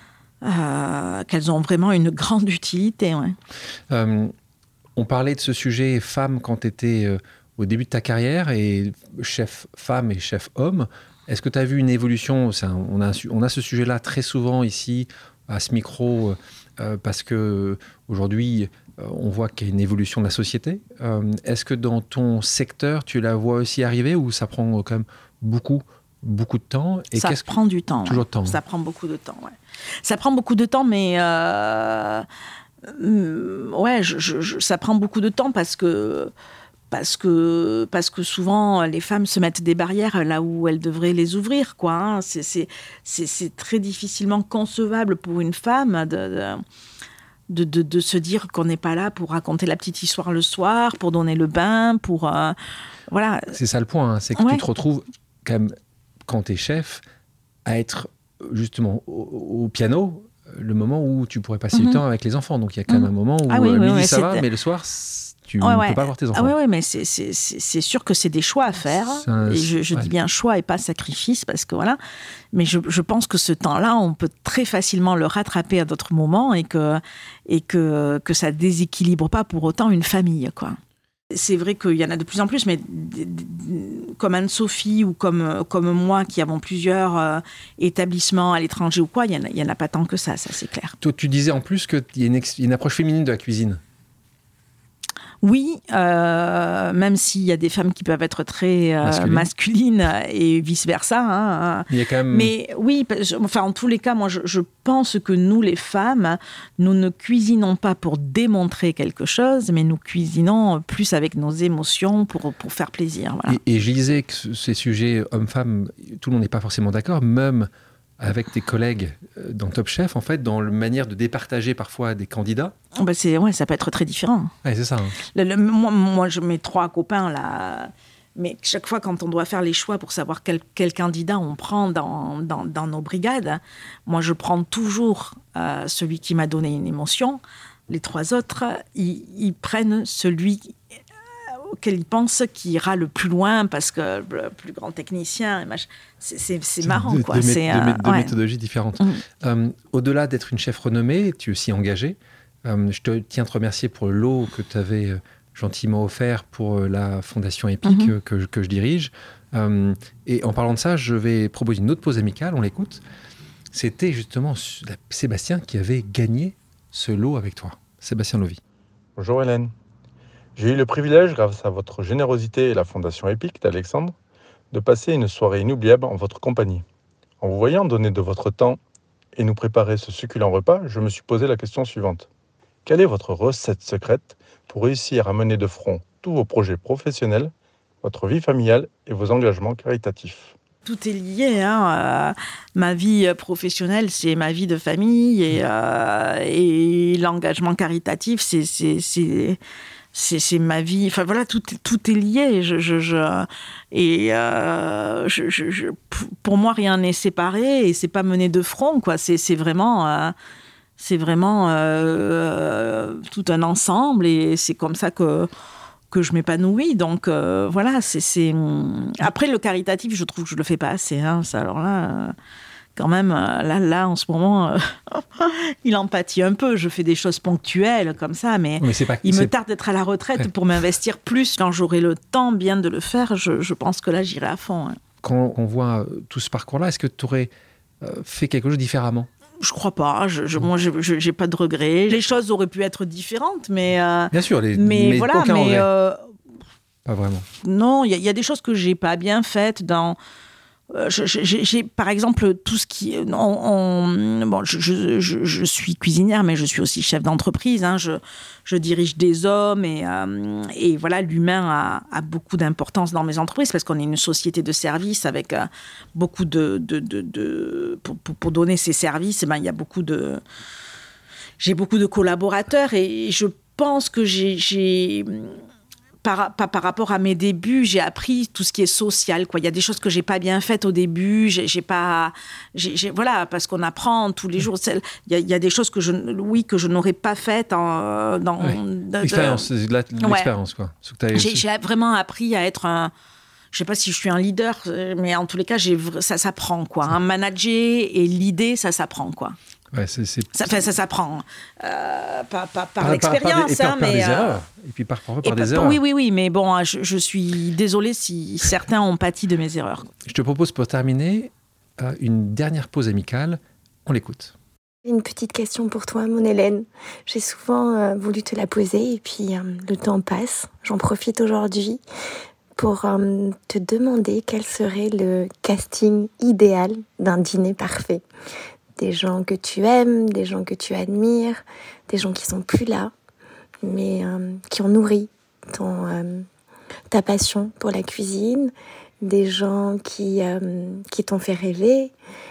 Euh, qu'elles ont vraiment une grande utilité. Ouais. Euh, on parlait de ce sujet femme quand tu étais euh, au début de ta carrière, et chef femme et chef homme. Est-ce que tu as vu une évolution? C'est un, on, a, on a ce sujet-là très souvent ici, à ce micro, euh, parce qu'aujourd'hui, euh, on voit qu'il y a une évolution de la société. Euh, est-ce que dans ton secteur, tu la vois aussi arriver, ou ça prend quand même beaucoup beaucoup de temps? Et ça qu'est-ce prend que... du temps. Toujours ouais. de temps. Ça prend beaucoup de temps, ouais. Ça prend beaucoup de temps, mais euh, ouais, je, je, ça prend beaucoup de temps parce que, parce, que, parce que souvent, les femmes se mettent des barrières là où elles devraient les ouvrir, quoi. Hein. C'est, c'est, c'est, c'est très difficilement concevable pour une femme de... de De, de, de se dire qu'on n'est pas là pour raconter la petite histoire le soir, pour donner le bain, pour... Euh, voilà. C'est ça le point, hein, c'est que ouais. tu te retrouves quand même, quand tu es chef, à être justement au, au piano, le moment où tu pourrais passer mm-hmm. du temps avec les enfants. Donc il y a quand même mm-hmm. un moment où ah oui, euh, oui, midi oui, ça va, mais le soir, tu ouais, ne ouais. peux pas voir tes enfants. Ah oui, ouais, mais c'est, c'est, c'est, c'est sûr que c'est des choix à faire. Un... Et je, je ouais. dis bien choix et pas sacrifice, parce que voilà. Mais je, je pense que ce temps-là, on peut très facilement le rattraper à d'autres moments, et que, et que, que ça ne déséquilibre pas pour autant une famille, quoi. C'est vrai qu'il y en a de plus en plus, mais d- d- comme Anne-Sophie ou comme, comme moi, qui avons plusieurs euh, établissements à l'étranger ou quoi, il n'y en, en a pas tant que ça, ça c'est clair. Toi, tu disais en plus qu'il y a une, ex- une approche féminine de la cuisine. Oui, euh, même s'il y a des femmes qui peuvent être très euh, Masculine. masculines et vice-versa. Hein. Il y a quand même... Mais oui, enfin, en tous les cas, moi, je, je pense que nous, les femmes, nous ne cuisinons pas pour démontrer quelque chose, mais nous cuisinons plus avec nos émotions pour, pour faire plaisir. Voilà. Et, et je lisais que ce- ces sujets hommes-femmes, tout le monde n'est pas forcément d'accord, même avec tes collègues euh, dans Top Chef, en fait, dans la manière de départager parfois des candidats. Bah, c'est, ouais, ça peut être très différent. Ouais, c'est ça. Hein. Le, le, moi, moi, je mets trois copains là. Mais chaque fois, quand on doit faire les choix pour savoir quel, quel candidat on prend dans, dans, dans nos brigades, moi, je prends toujours euh, celui qui m'a donné une émotion. Les trois autres, ils, ils prennent celui auquel ils pensent qui ira le plus loin parce que le plus grand technicien, et machin, c'est, c'est, c'est marrant. De, quoi. de, c'est, de, euh, de ouais. méthodologies différentes. Mmh. Euh, au-delà d'être une chef renommée, tu es aussi engagée. Euh, je te tiens à te remercier pour le lot que tu avais euh, gentiment offert pour euh, la Fondation EPIC Mmh. euh, que, que je dirige. Euh, et en parlant de ça, je vais proposer une autre pause amicale, on l'écoute. C'était justement Sébastien qui avait gagné ce lot avec toi. Sébastien Lovy. Bonjour Hélène. J'ai eu le privilège, grâce à votre générosité et la Fondation EPIC d'Alexandre, de passer une soirée inoubliable en votre compagnie. En vous voyant donner de votre temps et nous préparer ce succulent repas, je me suis posé la question suivante. Quelle est votre recette secrète pour réussir à mener de front tous vos projets professionnels, votre vie familiale et vos engagements caritatifs ? Tout est lié. Hein. Euh, ma vie professionnelle, c'est ma vie de famille et, euh, et l'engagement caritatif, c'est, c'est, c'est, c'est, c'est ma vie. Enfin voilà, tout, tout est lié. Je, je, je, et euh, je, je, je, pour moi, rien n'est séparé et c'est pas mené de front, quoi. C'est, c'est vraiment, euh, c'est vraiment euh, tout un ensemble et c'est comme ça que. que je m'épanouis, donc euh, voilà, c'est, c'est... Après, le caritatif, je trouve que je le fais pas assez, hein, ça, alors là, euh, quand même, euh, là, là, en ce moment, euh, il en pâtit un peu, je fais des choses ponctuelles, comme ça, mais, mais c'est pas, il c'est... me tarde d'être à la retraite ouais. pour m'investir plus, quand j'aurai le temps bien de le faire, je, je pense que là, j'irai à fond. Hein. Quand on voit tout ce parcours-là, est-ce que tu aurais euh, fait quelque chose différemment ? Je crois pas. Je, je, moi, je, je, j'ai pas de regrets. Les choses auraient pu être différentes, mais. Euh, Bien sûr, les, mais, mais voilà, aucun mais. regret. Euh, Pas vraiment. Non, il y, y a des choses que j'ai pas bien faites dans. Euh, je, j'ai, j'ai, par exemple, tout ce qui. On, on, bon, je, je, je, je suis cuisinière, mais je suis aussi chef d'entreprise. Hein, je, je dirige des hommes et, euh, et voilà, l'humain a, a beaucoup d'importance dans mes entreprises parce qu'on est une société de services avec euh, beaucoup de. de, de, de pour, pour, pour donner ces services, eh ben, il y a beaucoup de. J'ai beaucoup de collaborateurs et je pense que j'ai. j'ai Par, par, par rapport à mes débuts, j'ai appris tout ce qui est social, quoi. Il y a des choses que j'ai pas bien faites au début. J'ai, j'ai pas, j'ai, j'ai, voilà, parce qu'on apprend tous les jours. Il y a, il y a des choses que je, oui, que je n'aurais pas faites en, dans. Ouais. De, L'expérience, de... c'est de, la, de l'expérience, ouais. quoi. Ce que t'as... J'ai, j'ai vraiment appris à être un. Je sais pas si je suis un leader, mais en tous les cas, j'ai, ça s'apprend, quoi. Un manager et l'idée, ça s'apprend, quoi. Ouais, c'est, c'est... Ça, ça, ça s'apprend. Euh, pas, pas, par, par l'expérience, par, hein, par, par mais. des euh, erreurs. Et puis par, par, par et des par, erreurs. Oui, oui, oui, mais bon, je, je suis désolée si certains ont pâti de mes erreurs. Je te propose pour terminer euh, une dernière pause amicale. On l'écoute. Une petite question pour toi, mon Hélène. J'ai souvent euh, voulu te la poser et puis euh, le temps passe. J'en profite aujourd'hui pour euh, te demander quel serait le casting idéal d'un dîner parfait. Des gens que tu aimes, des gens que tu admires, des gens qui sont plus là, mais euh, qui ont nourri ton, euh, ta passion pour la cuisine, des gens qui, euh, qui t'ont fait rêver.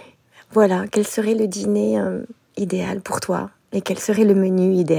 Voilà, quel serait le dîner euh, idéal pour toi et quel serait le menu idéal ?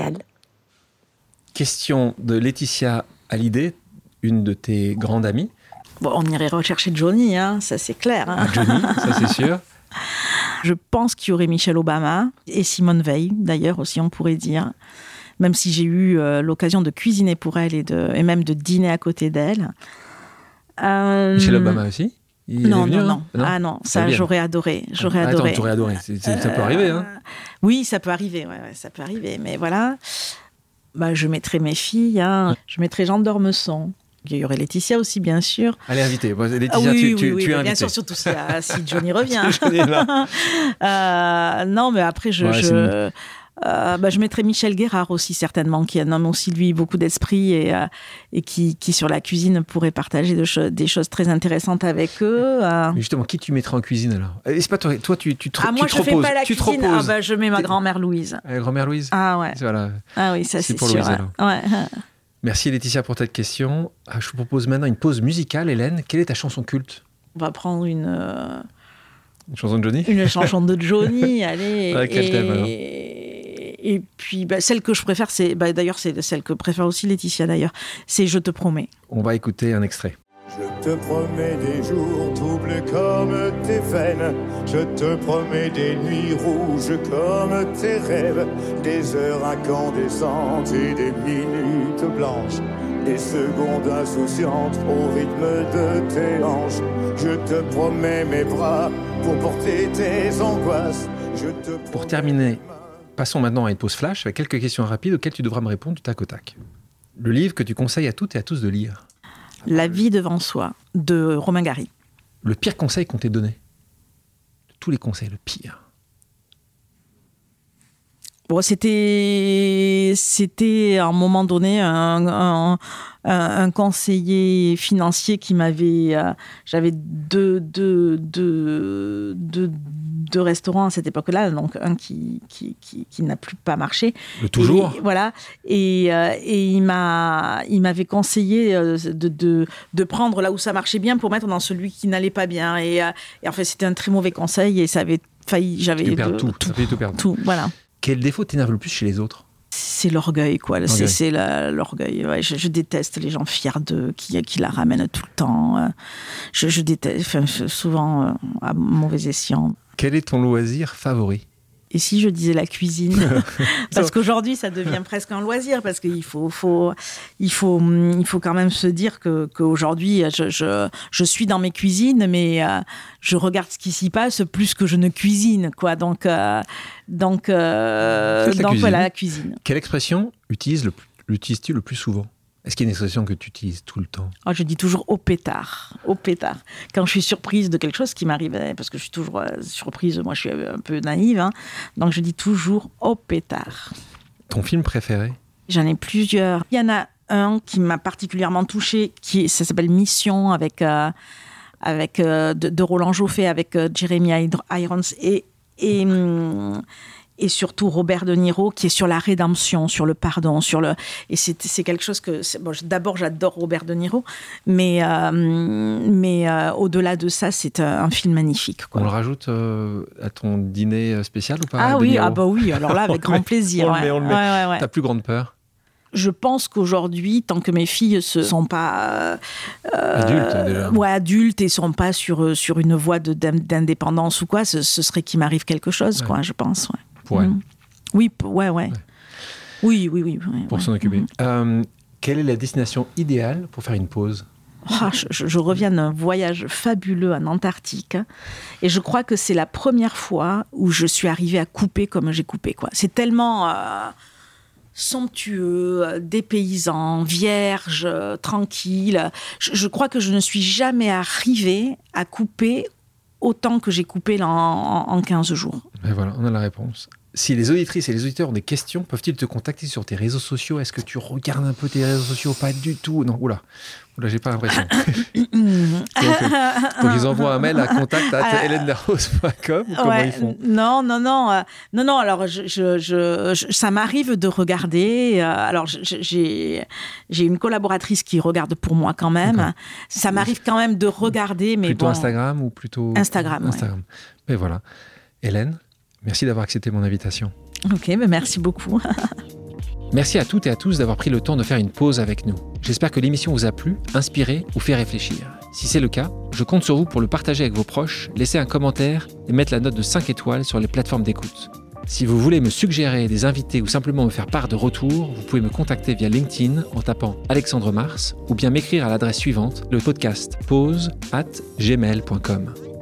Question de Laetitia Hallyday, une de tes grandes amies. Bon, on irait rechercher Johnny, hein, ça c'est clair. Hein. Johnny, ça c'est sûr. Je pense qu'il y aurait Michelle Obama et Simone Veil, d'ailleurs aussi on pourrait dire, même si j'ai eu euh, l'occasion de cuisiner pour elle et, de, et même de dîner à côté d'elle. Euh... Michelle Obama aussi il non, venu, non, hein non, non. Ah non, ça j'aurais adoré. J'aurais ah, adoré. Attends, tu aurais adoré. C'est, c'est, ça peut arriver, hein. Oui, ça peut arriver, ouais, ouais, ça peut arriver, mais voilà. Bah, je mettrai mes filles, hein. Je mettrai Jean d'Ormesson. Il y aurait Laetitia aussi, bien sûr. Elle est invitée. Bon, Laetitia, ah, oui, tu, oui, tu, oui, tu es bah, invitée. Bien sûr, surtout si, euh, si Johnny revient. Johnny est là. euh, non, mais après, je, ouais, je, euh, bah, je mettrais Michel Guérard aussi, certainement, qui a un homme aussi, lui, beaucoup d'esprit et, euh, et qui, qui, sur la cuisine, pourrait partager de cho- des choses très intéressantes avec eux. Euh. Mais justement, qui tu mettras en cuisine, alors ? Et c'est pas toi, toi tu, tu, te, ah, tu moi, te je reposes. fais pas la tu cuisine. te Ah, bah, je mets ma grand-mère Louise. Euh, grand-mère Louise ? Ah, ouais. Voilà. Ah oui, ça, c'est, c'est pour sûr. Louise, alors. Ouais. Merci Laetitia pour cette question. Ah, je vous propose maintenant une pause musicale. Hélène, quelle est ta chanson culte ? On va prendre une... Euh... Une chanson de Johnny ? Une chanson de Johnny, allez. Ah, quel et... thème, alors ? Et puis, bah, celle que je préfère, c'est... Bah, d'ailleurs, c'est celle que préfère aussi Laetitia, d'ailleurs. C'est « Je te promets ». On va écouter un extrait. Je te promets des jours troublés comme tes veines. Je te promets des nuits rouges comme tes rêves. Des heures incandescentes et des minutes blanches. Des secondes insouciantes au rythme de tes hanches. Je te promets mes bras pour porter tes angoisses. Je te Pour terminer, passons maintenant à une pause flash avec quelques questions rapides auxquelles tu devras me répondre du tac au tac. Le livre que tu conseilles à toutes et à tous de lire ? La vie devant soi, de Romain Gary. Le pire conseil qu'on t'ait donné ? De tous les conseils, le pire. Bon, c'était, c'était à un moment donné un, un, un conseiller financier qui m'avait... Euh, j'avais deux, deux, deux, deux, deux restaurants à cette époque-là, donc un qui, qui, qui, qui n'a plus pas marché. Le toujours. Et, voilà. Et, euh, et il, m'a, il m'avait conseillé de, de, de prendre là où ça marchait bien pour mettre dans celui qui n'allait pas bien. Et, euh, et en fait, c'était un très mauvais conseil et ça avait failli... J'avais tu perds de, tout, tout, ça fait tout perdre. Tout, voilà. Quel défaut t'énerve le plus chez les autres ? C'est l'orgueil, quoi. L'orgueil. C'est, c'est la, l'orgueil. Ouais, je, je déteste les gens fiers d'eux, qui, qui la ramènent tout le temps. Je, je déteste, enfin, souvent à mauvais escient. Quel est ton loisir favori ? Et si je disais la cuisine ? Parce qu'aujourd'hui, ça devient presque un loisir, parce qu'il faut, faut, il faut, il faut quand même se dire que, qu'aujourd'hui, je, je, je suis dans mes cuisines, mais euh, je regarde ce qui s'y passe plus que je ne cuisine, quoi. Donc, euh, donc, euh, la donc cuisine. voilà, la cuisine. Quelle expression utilise le, utilises-tu le plus souvent ? Est-ce qu'il y a une expression que tu utilises tout le temps ? Oh, je dis toujours au pétard, au pétard. Quand je suis surprise de quelque chose qui m'arrive, parce que je suis toujours euh, surprise, moi je suis un peu naïve, hein, donc je dis toujours au pétard. Ton film préféré ? J'en ai plusieurs. Il y en a un qui m'a particulièrement touchée, qui, ça s'appelle Mission, avec, euh, avec, euh, de, de Roland Joffé, avec euh, Jeremy Irons et... et hum, et surtout Robert De Niro, qui est sur la rédemption, sur le pardon, sur le... Et c'est, c'est quelque chose que... C'est... Bon, d'abord, j'adore Robert De Niro, mais, euh, mais euh, au-delà de ça, c'est un, un film magnifique, quoi. On le rajoute euh, à ton dîner spécial ou pas ? Ah De oui, Niro ah bah oui, alors là, avec grand plaisir. On ouais. le met, on le met. Ouais, ouais, ouais. Ta plus grande peur ? Je pense qu'aujourd'hui, tant que mes filles ne sont pas euh, adultes, déjà. Ouais, adultes et ne sont pas sur, sur une voie de, d'indépendance ou quoi, ce, ce serait qu'il m'arrive quelque chose, ouais. quoi, je pense. Ouais. Pour elle. Mmh. Oui, ouais, ouais, ouais. Oui, oui, oui. Ouais, pour ouais. s'en occuper. Mmh. Euh, quelle est la destination idéale pour faire une pause ? Oh, je, je reviens d'un voyage fabuleux en Antarctique et je crois que c'est la première fois où je suis arrivée à couper comme j'ai coupé, quoi. C'est tellement euh, somptueux, dépaysant, vierge, tranquille. Je, je crois que je ne suis jamais arrivée à couper autant que j'ai coupé là en, en quinze jours. Et voilà, on a la réponse. Si les auditrices et les auditeurs ont des questions, peuvent-ils te contacter sur tes réseaux sociaux ? Est-ce que tu regardes un peu tes réseaux sociaux ? Pas du tout. Non, oula. Oula, j'ai pas l'impression. donc, donc, ils envoient un mail à contact arobase hélène darroze point com ou comment ouais, ils font ? Non, non, non. Euh, non, non, alors, je, je, je, je, ça m'arrive de regarder. Euh, alors, je, j'ai, j'ai une collaboratrice qui regarde pour moi quand même. D'accord. Ça m'arrive quand même de regarder, mais plutôt bon... Instagram ou plutôt... Instagram, Instagram. Ouais. Et voilà. Hélène, merci d'avoir accepté mon invitation. Ok, ben merci beaucoup. Merci à toutes et à tous d'avoir pris le temps de faire une pause avec nous. J'espère que l'émission vous a plu, inspiré ou fait réfléchir. Si c'est le cas, je compte sur vous pour le partager avec vos proches, laisser un commentaire et mettre la note de cinq étoiles sur les plateformes d'écoute. Si vous voulez me suggérer des invités ou simplement me faire part de retours, vous pouvez me contacter via LinkedIn en tapant Alexandre Mars ou bien m'écrire à l'adresse suivante, le podcast pause arobase gmail point com.